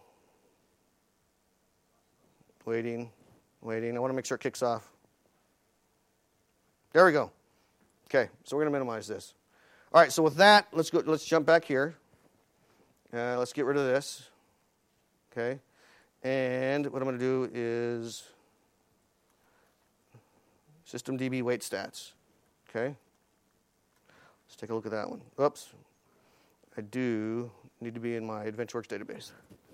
Speaker 1: Waiting, waiting. I want to make sure it kicks off. There we go. Okay, so we're going to minimize this. All right, so with that, let's go. Let's jump back here. Uh, let's get rid of this. Okay. And what I'm going to do is systemdb wait stats. Okay? Let's take a look at that one. Oops. I do need to be in my AdventureWorks database.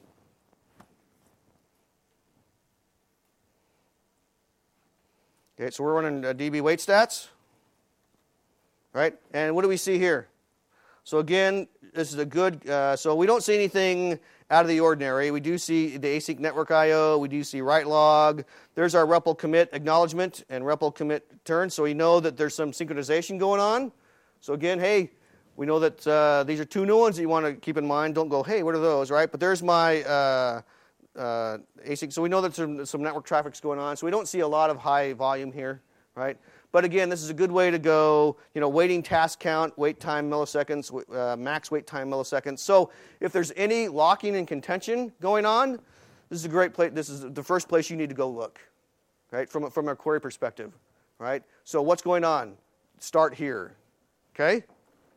Speaker 1: Okay, so we're running uh, D B wait stats. Right? And what do we see here? So again, this is a good, uh, so we don't see anything out of the ordinary. We do see the async network I O. We do see write log. There's our R E P L commit acknowledgement and R E P L commit turn. So we know that there's some synchronization going on. So again, hey, we know that uh, these are two new ones that you want to keep in mind. Don't go, hey, what are those, right? But there's my uh, uh, async. So we know that some, some network traffic's going on. So we don't see a lot of high volume here, right? But again, this is a good way to go, you know, waiting task count, wait time milliseconds, uh, max wait time milliseconds. So if there's any locking and contention going on, this is a great place. This is the first place you need to go look, right, from, from a query perspective, right? So what's going on? Start here, okay?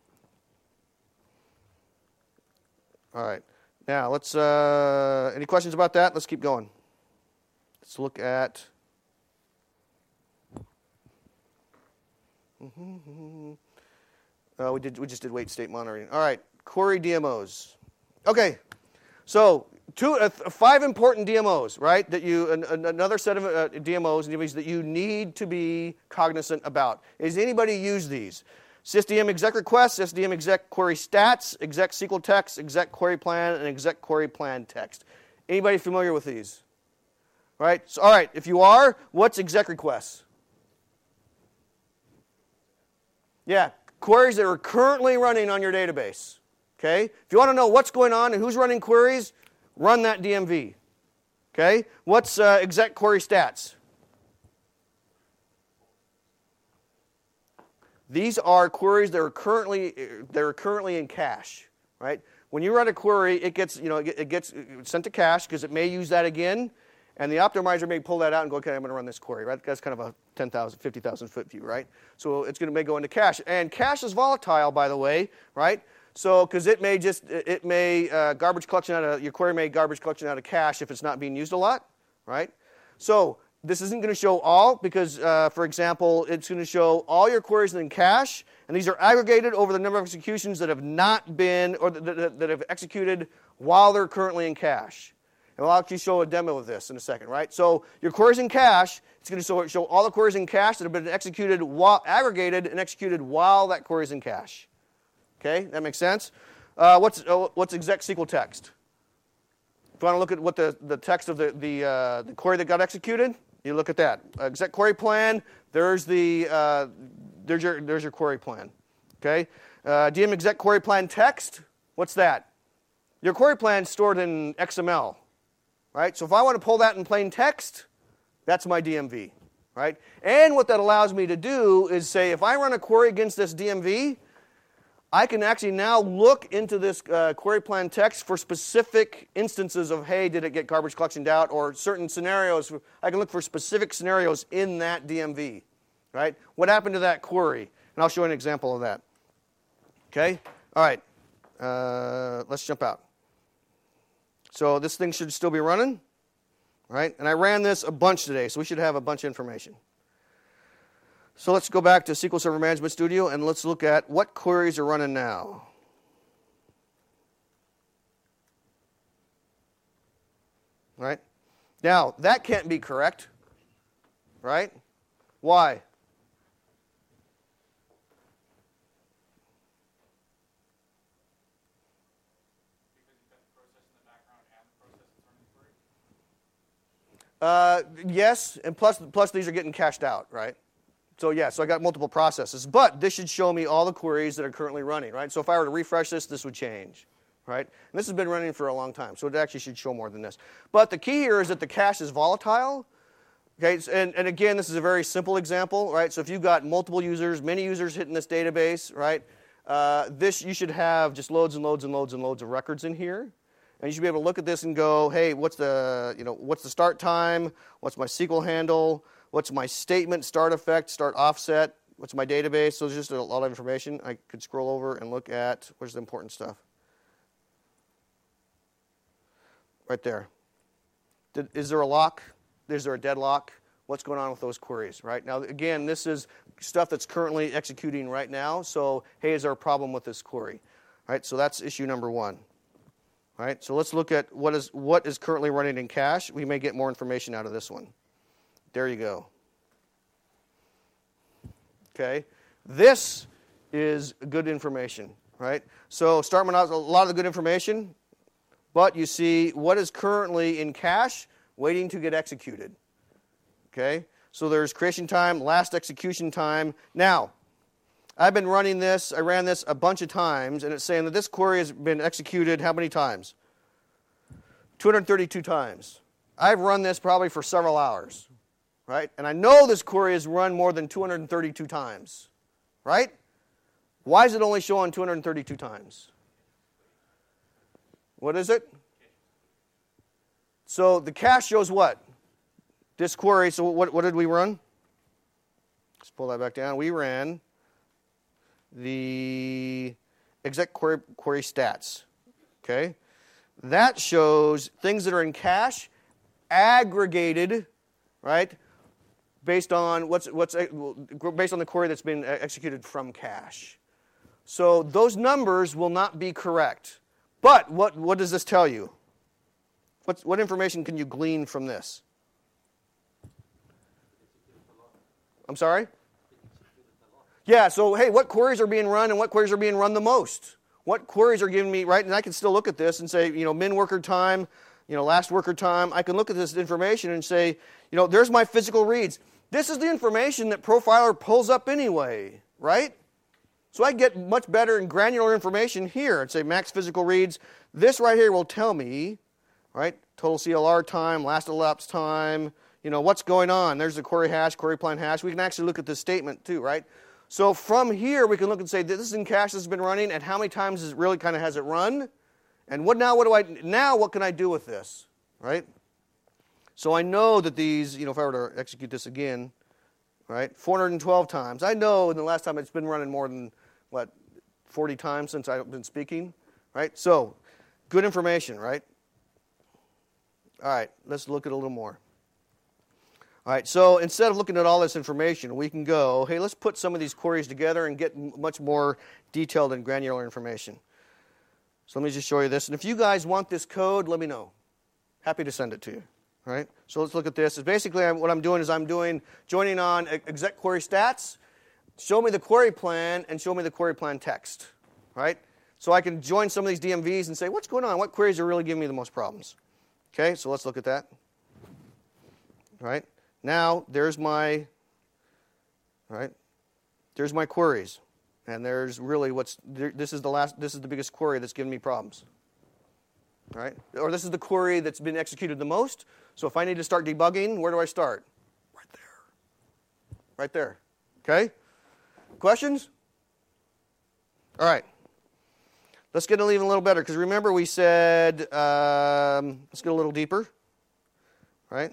Speaker 1: All right. Now, let's, uh, any questions about that? Let's keep going. Let's look at... Mm-hmm. Uh, we did. We just did wait state monitoring. All right, query D M Os. Okay, so two, uh, five important D M Os, right? That you an, another set of uh, D M Os and D M Os that you need to be cognizant about. Is anybody use these? sysdm exec request, sysdm exec query stats, exec S Q L text, exec query plan, and exec query plan text. Anybody familiar with these? Right. So, all right. If you are, what's exec requests? Yeah, queries that are currently running on your database. Okay? If you want to know what's going on and who's running queries, run that D M V. Okay? What's uh, exec query stats? These are queries that are currently that are currently in cache, right? When you run a query, it gets, you know, it gets sent to cache because it may use that again. And the optimizer may pull that out and go, okay, I'm going to run this query, right? That's kind of a ten thousand, fifty thousand foot view, right? So it's going to may go into cache. And cache is volatile, by the way, right? So, because it may just, it may uh, garbage collection out of, your query may garbage collection out of cache if it's not being used a lot, right? So this isn't going to show all because, uh, for example, it's going to show all your queries in cache, and these are aggregated over the number of executions that have not been, or that, that, that have executed while they're currently in cache. And we'll actually show a demo of this in a second, right? So your queries in cache, it's going to show, show all the queries in cache that have been executed, while, aggregated and executed while that query is in cache. Okay, that makes sense? Uh, what's, uh, what's exec S Q L text? If you want to look at what the, the text of the, the, uh, the query that got executed, you look at that. Uh, exec query plan, there's, the, uh, there's, your, there's your query plan. Okay, uh, D M exec query plan text, what's that? Your query plan is stored in X M L. Right? So if I want to pull that in plain text, that's my D M V. Right? And what that allows me to do is say, if I run a query against this D M V, I can actually now look into this uh, query plan text for specific instances of, hey, did it get garbage collectioned out, or certain scenarios. I can look for specific scenarios in that D M V. Right? What happened to that query? And I'll show you an example of that. Okay? All right. Uh, let's jump out. So this thing should still be running, right? And I ran this a bunch today, so we should have a bunch of information. So let's go back to S Q L Server Management Studio, and let's look at what queries are running now. Right? Now, that can't be correct, right? Why? Uh, yes, and plus, plus these are getting cached out, right? So yeah, so I got multiple processes. But this should show me all the queries that are currently running, right? So if I were to refresh this, this would change, right? And this has been running for a long time, so it actually should show more than this. But the key here is that the cache is volatile. Okay, and, and again, this is a very simple example, right? So if you've got multiple users, many users hitting this database, right? Uh, this, you should have just loads and loads and loads and loads of records in here. And you should be able to look at this and go, hey, what's the, you know, what's the start time? What's my S Q L handle? What's my statement, start effect, start offset? What's my database? So there's just a lot of information. I could scroll over and look at, where's the important stuff? Right there. Did, is there a lock? Is there a deadlock? What's going on with those queries, right? Now, again, this is stuff that's currently executing right now. So, hey, is there a problem with this query? Right, so that's issue number one. All right, so let's look at what is what is currently running in cache. We may get more information out of this one. There you go. Okay, this is good information, right? So Startman has a lot of the good information, but you see what is currently in cache waiting to get executed. Okay, so there's creation time, last execution time. Now, I've been running this, I ran this a bunch of times, and it's saying that this query has been executed how many times? two hundred thirty-two times. I've run this probably for several hours, right? And I know this query is run more than two hundred thirty-two times, right? Why is it only showing two hundred thirty-two times? What is it? So the cache shows what? This query, so what, what did we run? Let's pull that back down. We ran the exec query, query stats, okay? That shows things that are in cache aggregated, right, based on what's what's based on the query that's been executed from cache. So those numbers will not be correct. But what what does this tell you? What what information can you glean from this? I'm sorry? Yeah, so hey, what queries are being run and what queries are being run the most? What queries are giving me, right? And I can still look at this and say, you know, min worker time, you know, last worker time. I can look at this information and say, you know, there's my physical reads. This is the information that Profiler pulls up anyway, right? So I get much better and granular information here and say max physical reads. This right here will tell me, right, total C L R time, last elapsed time, you know, what's going on. There's the query hash, query plan hash. We can actually look at this statement too, right? So from here, we can look and say, this is in cache that's been running, and how many times is it really kind of has it run? And what now, what do I, now what can I do with this, right? So I know that these, you know, if I were to execute this again, right, four hundred twelve times. I know in the last time it's been running more than, what, forty times since I've been speaking, right? So good information, right? All right, let's look at it a little more. All right, so instead of looking at all this information, we can go, hey, let's put some of these queries together and get much more detailed and granular information. So let me just show you this. And if you guys want this code, let me know. Happy to send it to you. All right, so let's look at this. It's basically what I'm doing is I'm doing joining on exec query stats, show me the query plan, and show me the query plan text. Right? So I can join some of these D M Vs and say, what's going on? What queries are really giving me the most problems? Okay, so let's look at that. All right, now there's my, all right, there's my queries, and there's really what's there, this is the last, this is the biggest query that's giving me problems. All right, or this is the query that's been executed the most. So if I need to start debugging, where do I start? Right there. Right there. Okay? Questions? All right. Let's get it even a little better, because remember we said, um, let's get a little deeper. Right?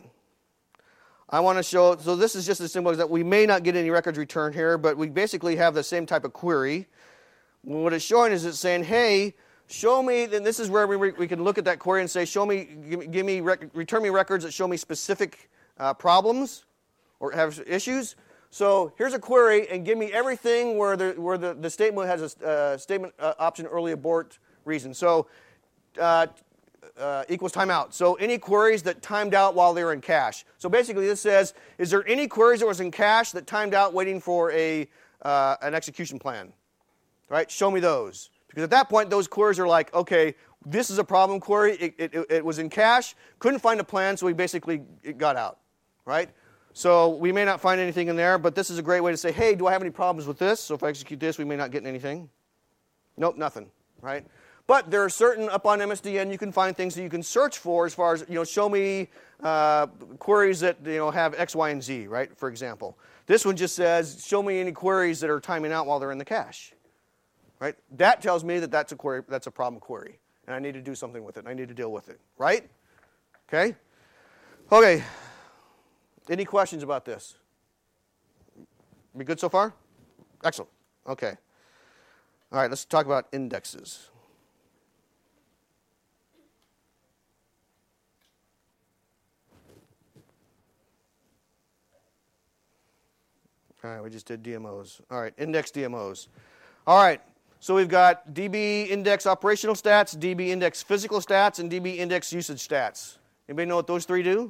Speaker 1: I want to show, so this is just as simple as that we may not get any records returned here, but we basically have the same type of query. What it's showing is it's saying, hey, show me, and this is where we, we can look at that query and say, show me, give me, give me rec, return me records that show me specific uh, problems or have issues. So here's a query, and give me everything where the where the, the statement has a uh, statement uh, option early abort reason. So uh, uh, equals timeout. So any queries that timed out while they were in cache. So basically this says, is there any queries that was in cache that timed out waiting for a uh, an execution plan? Right? Show me those. Because at that point, those queries are like, okay, this is a problem query. It, it, it was in cache, couldn't find a plan, so we basically it got out, right? So we may not find anything in there, but this is a great way to say, hey, do I have any problems with this? So if I execute this, we may not get anything. Nope, nothing, right? But there are certain, up on M S D N, you can find things that you can search for as far as, you know, show me uh, queries that, you know, have X, Y, and Z, right, for example. This one just says, show me any queries that are timing out while they're in the cache. Right? That tells me that that's a query, that's a problem query, and I need to do something with it. And I need to deal with it. Right? Okay. Okay. Any questions about this? We good so far? Excellent. Okay. All right. Let's talk about indexes. All right. We just did D M Os. All right. Index D M Os. All right. So we've got D B index operational stats, D B index physical stats, and D B index usage stats. Anybody know what those three do?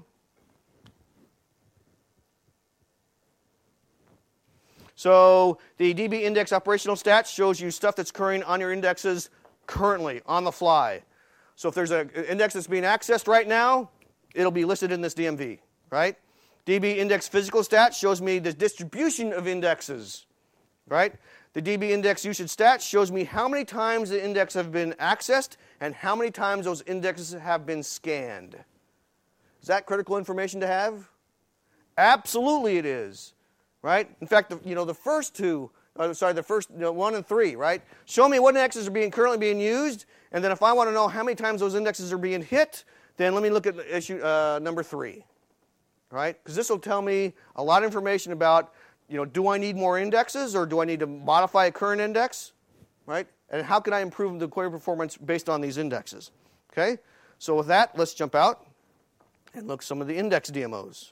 Speaker 1: So the D B index operational stats shows you stuff that's occurring on your indexes currently, on the fly. So if there's an index that's being accessed right now, it'll be listed in this D M V, right? D B index physical stats shows me the distribution of indexes, right? The D B index usage stats shows me how many times the index have been accessed and how many times those indexes have been scanned. Is that critical information to have? Absolutely it is, right? In fact, the, you know, the first two, uh, sorry, the first you know, one and three, right? Show me what indexes are being currently being used, and then if I want to know how many times those indexes are being hit, then let me look at issue uh, number three, right? Because this will tell me a lot of information about, you know, do I need more indexes or do I need to modify a current index, right? And how can I improve the query performance based on these indexes? Okay, so with that, let's jump out and look at some of the index D M Os.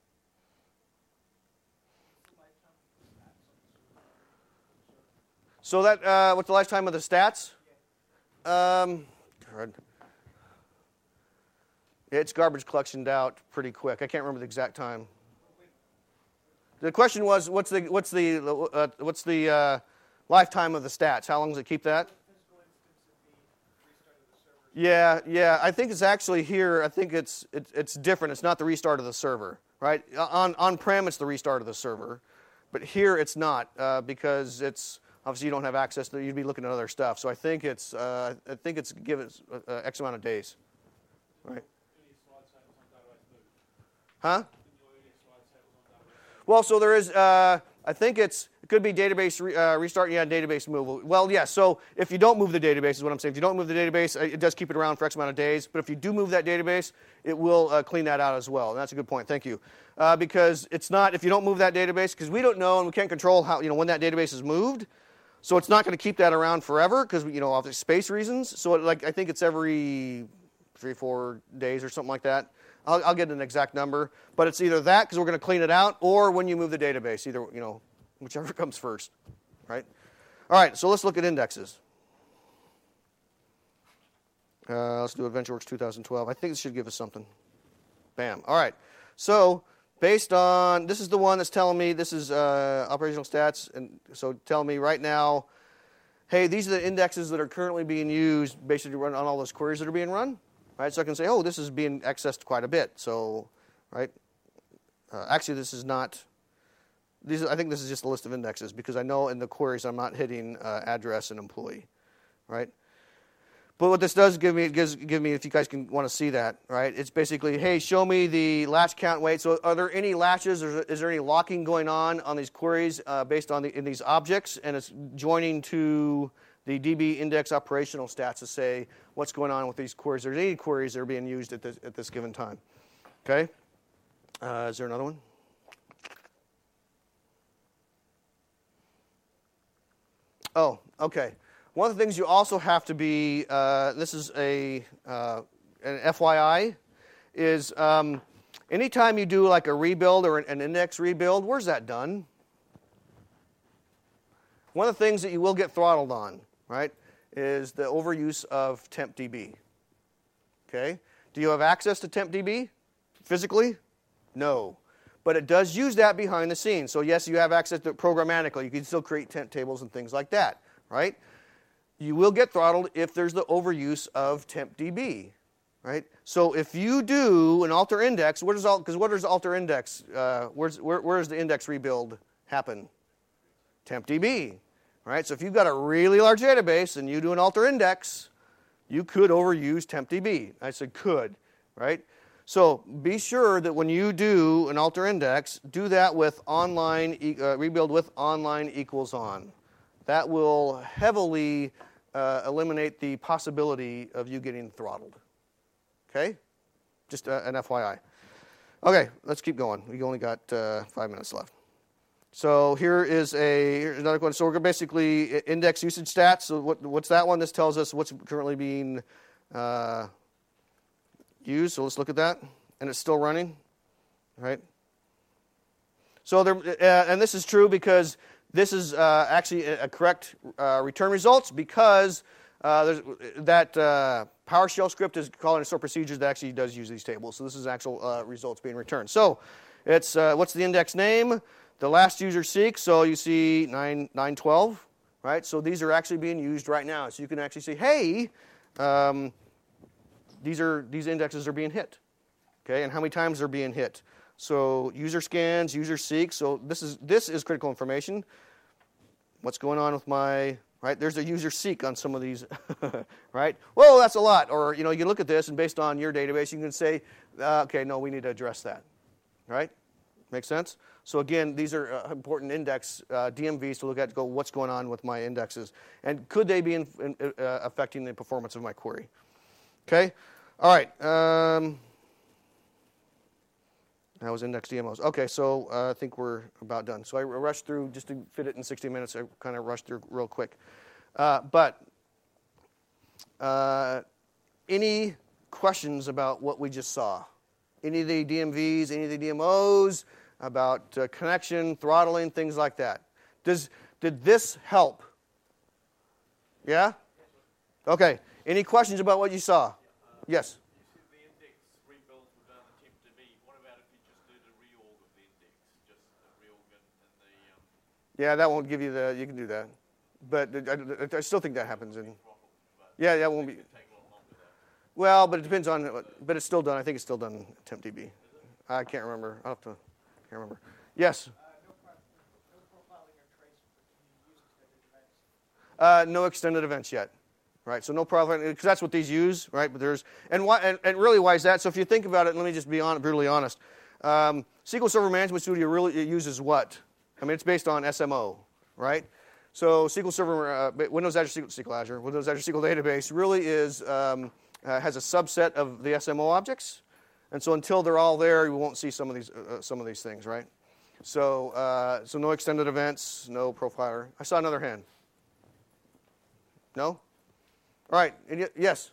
Speaker 1: So that, uh, what's the lifetime of the stats? Um, it's garbage collectioned out pretty quick. I can't remember the exact time. The question was, what's the what's the uh, what's the uh, lifetime of the stats? How long does it keep that? Yeah, yeah. I think it's actually here. I think it's it, it's different. It's not the restart of the server, right? On on-prem, it's the restart of the server, but here it's not uh, because it's obviously you don't have access to. You'd be looking at other stuff. So I think it's uh, I think it's given uh, X amount of days, right? Huh? Well, so there is, uh, I think it's, it could be database re, uh, restart, yeah, database move. Well, yeah, so if you don't move the database is what I'm saying. If you don't move the database, it does keep it around for X amount of days. But if you do move that database, it will uh, clean that out as well. And that's a good point, thank you. Uh, because it's not, if you don't move that database, because we don't know and we can't control how, you know, when that database is moved. So it's not going to keep that around forever because, you know, of space reasons. So it, like, I think it's every three, four days or something like that. I'll, I'll get an exact number, but it's either that because we're going to clean it out, or when you move the database, either, you know, whichever comes first, right? All right, so let's look at indexes. Uh, let's do AdventureWorks two thousand twelve. I think this should give us something. Bam. All right, so based on, this is the one that's telling me, this is uh, operational stats, and so tell me right now, hey, these are the indexes that are currently being used basically to run on all those queries that are being run. Right, so I can say, oh, this is being accessed quite a bit. So, right, uh, actually, this is not. These, I think this is just a list of indexes because I know in the queries I'm not hitting uh, address and employee, right? But what this does give me, it gives give me, if you guys can want to see that, right? It's basically, hey, show me the latch count weight. So, are there any latches? Or is there any locking going on on these queries uh, based on the, in these objects? And it's joining to the D B index operational stats to say what's going on with these queries. Are there any queries that are being used at this, at this given time? Okay. Uh, is there another one? Oh, okay. One of the things you also have to be, uh, this is a uh, an F Y I, is um, anytime you do like a rebuild or an, an index rebuild, where's that done? One of the things that you will get throttled on, right, is the overuse of TempDB. Okay? Do you have access to TempDB physically? No. But it does use that behind the scenes. So yes, you have access to it programmatically. You can still create temp tables and things like that, right? You will get throttled if there's the overuse of TempDB, right? So if you do an alter index, what does because what does alter index? Uh, where's where, where does the index rebuild happen? TempDB, right? So if you've got a really large database and you do an alter index, you could overuse TempDB. I said could, right? So be sure that when you do an alter index, do that with online, uh, rebuild with online equals on. That will heavily uh, eliminate the possibility of you getting throttled. Okay? Just uh, an F Y I. Okay, let's keep going. We only got uh, five minutes left. So here is a here's another one. So we're going to basically index usage stats. So what, what's that one? This tells us what's currently being uh, used. So let's look at that. And it's still running, right? So there, uh, and this is true because this is uh, actually a correct uh, return results because uh, there's, that uh, PowerShell script is calling a store procedures that actually does use these tables. So this is actual uh, results being returned. So it's uh, what's the index name? The last user seek. So you see nine nine twelve, right? So these are actually being used right now. So you can actually say, hey, um, these are these indexes are being hit, okay? And how many times they're being hit? So user scans, user seeks. So this is this is critical information. What's going on with my, right? There's a user seek on some of these, right? Whoa, that's a lot. Or, you know, you can look at this and based on your database, you can say, uh, okay, no, we need to address that, right? Make sense? So again, these are uh, important index uh, D M Vs to look at to go, what's going on with my indexes? And could they be in, in, uh, affecting the performance of my query? Okay? All right. Um, That was index D M Os. Okay, so uh, I think we're about done. So I rushed through, just to fit it in sixty minutes, I kind of rushed through real quick. Uh, but uh, any questions about what we just saw? Any of the D M Vs, any of the D M Os, about uh, connection, throttling, things like that? Does Did this help? Yeah? Okay. Any questions about what you saw? Yes? Yeah, that won't give you the, you can do that. But I, I still think that happens. In, yeah, that won't be. Well, but it depends on, but it's still done. I think it's still done in TempDB. I can't remember. I'll have to, can't remember. Yes? Uh, no extended events yet. Right, so no profiling, because that's what these use, right? But there's, and why, and, and really why is that? So if you think about it, let me just be on, brutally honest. Um, S Q L Server Management Studio really it uses what? I mean, it's based on S M O, right? So S Q L Server, uh, Windows Azure S Q L, Azure, Windows Azure S Q L Database really is um, uh, has a subset of the S M O objects, and so until they're all there, you won't see some of these uh, some of these things, right? So uh, so no extended events, no profiler. I saw another hand. No? All right. And y- yes.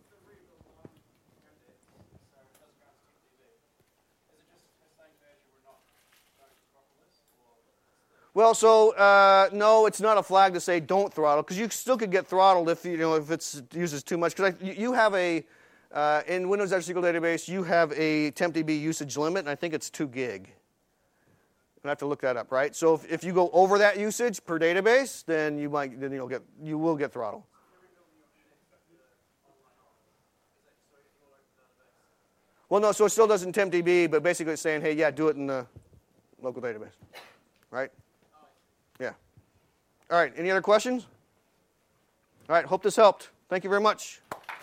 Speaker 1: Well, so uh, no, it's not a flag to say don't throttle, because you still could get throttled if you know if it uses too much. Because you, you have a uh, in Windows Azure S Q L Database, you have a TempDB usage limit, and I think it's two gig. I have to look that up, right? So if, if you go over that usage per database, then you might then you'll get you will get throttle. Well, no, so it still doesn't TempDB, but basically it's saying, hey, yeah, do it in the local database, right? Yeah. All right, any other questions? All right, hope this helped. Thank you very much.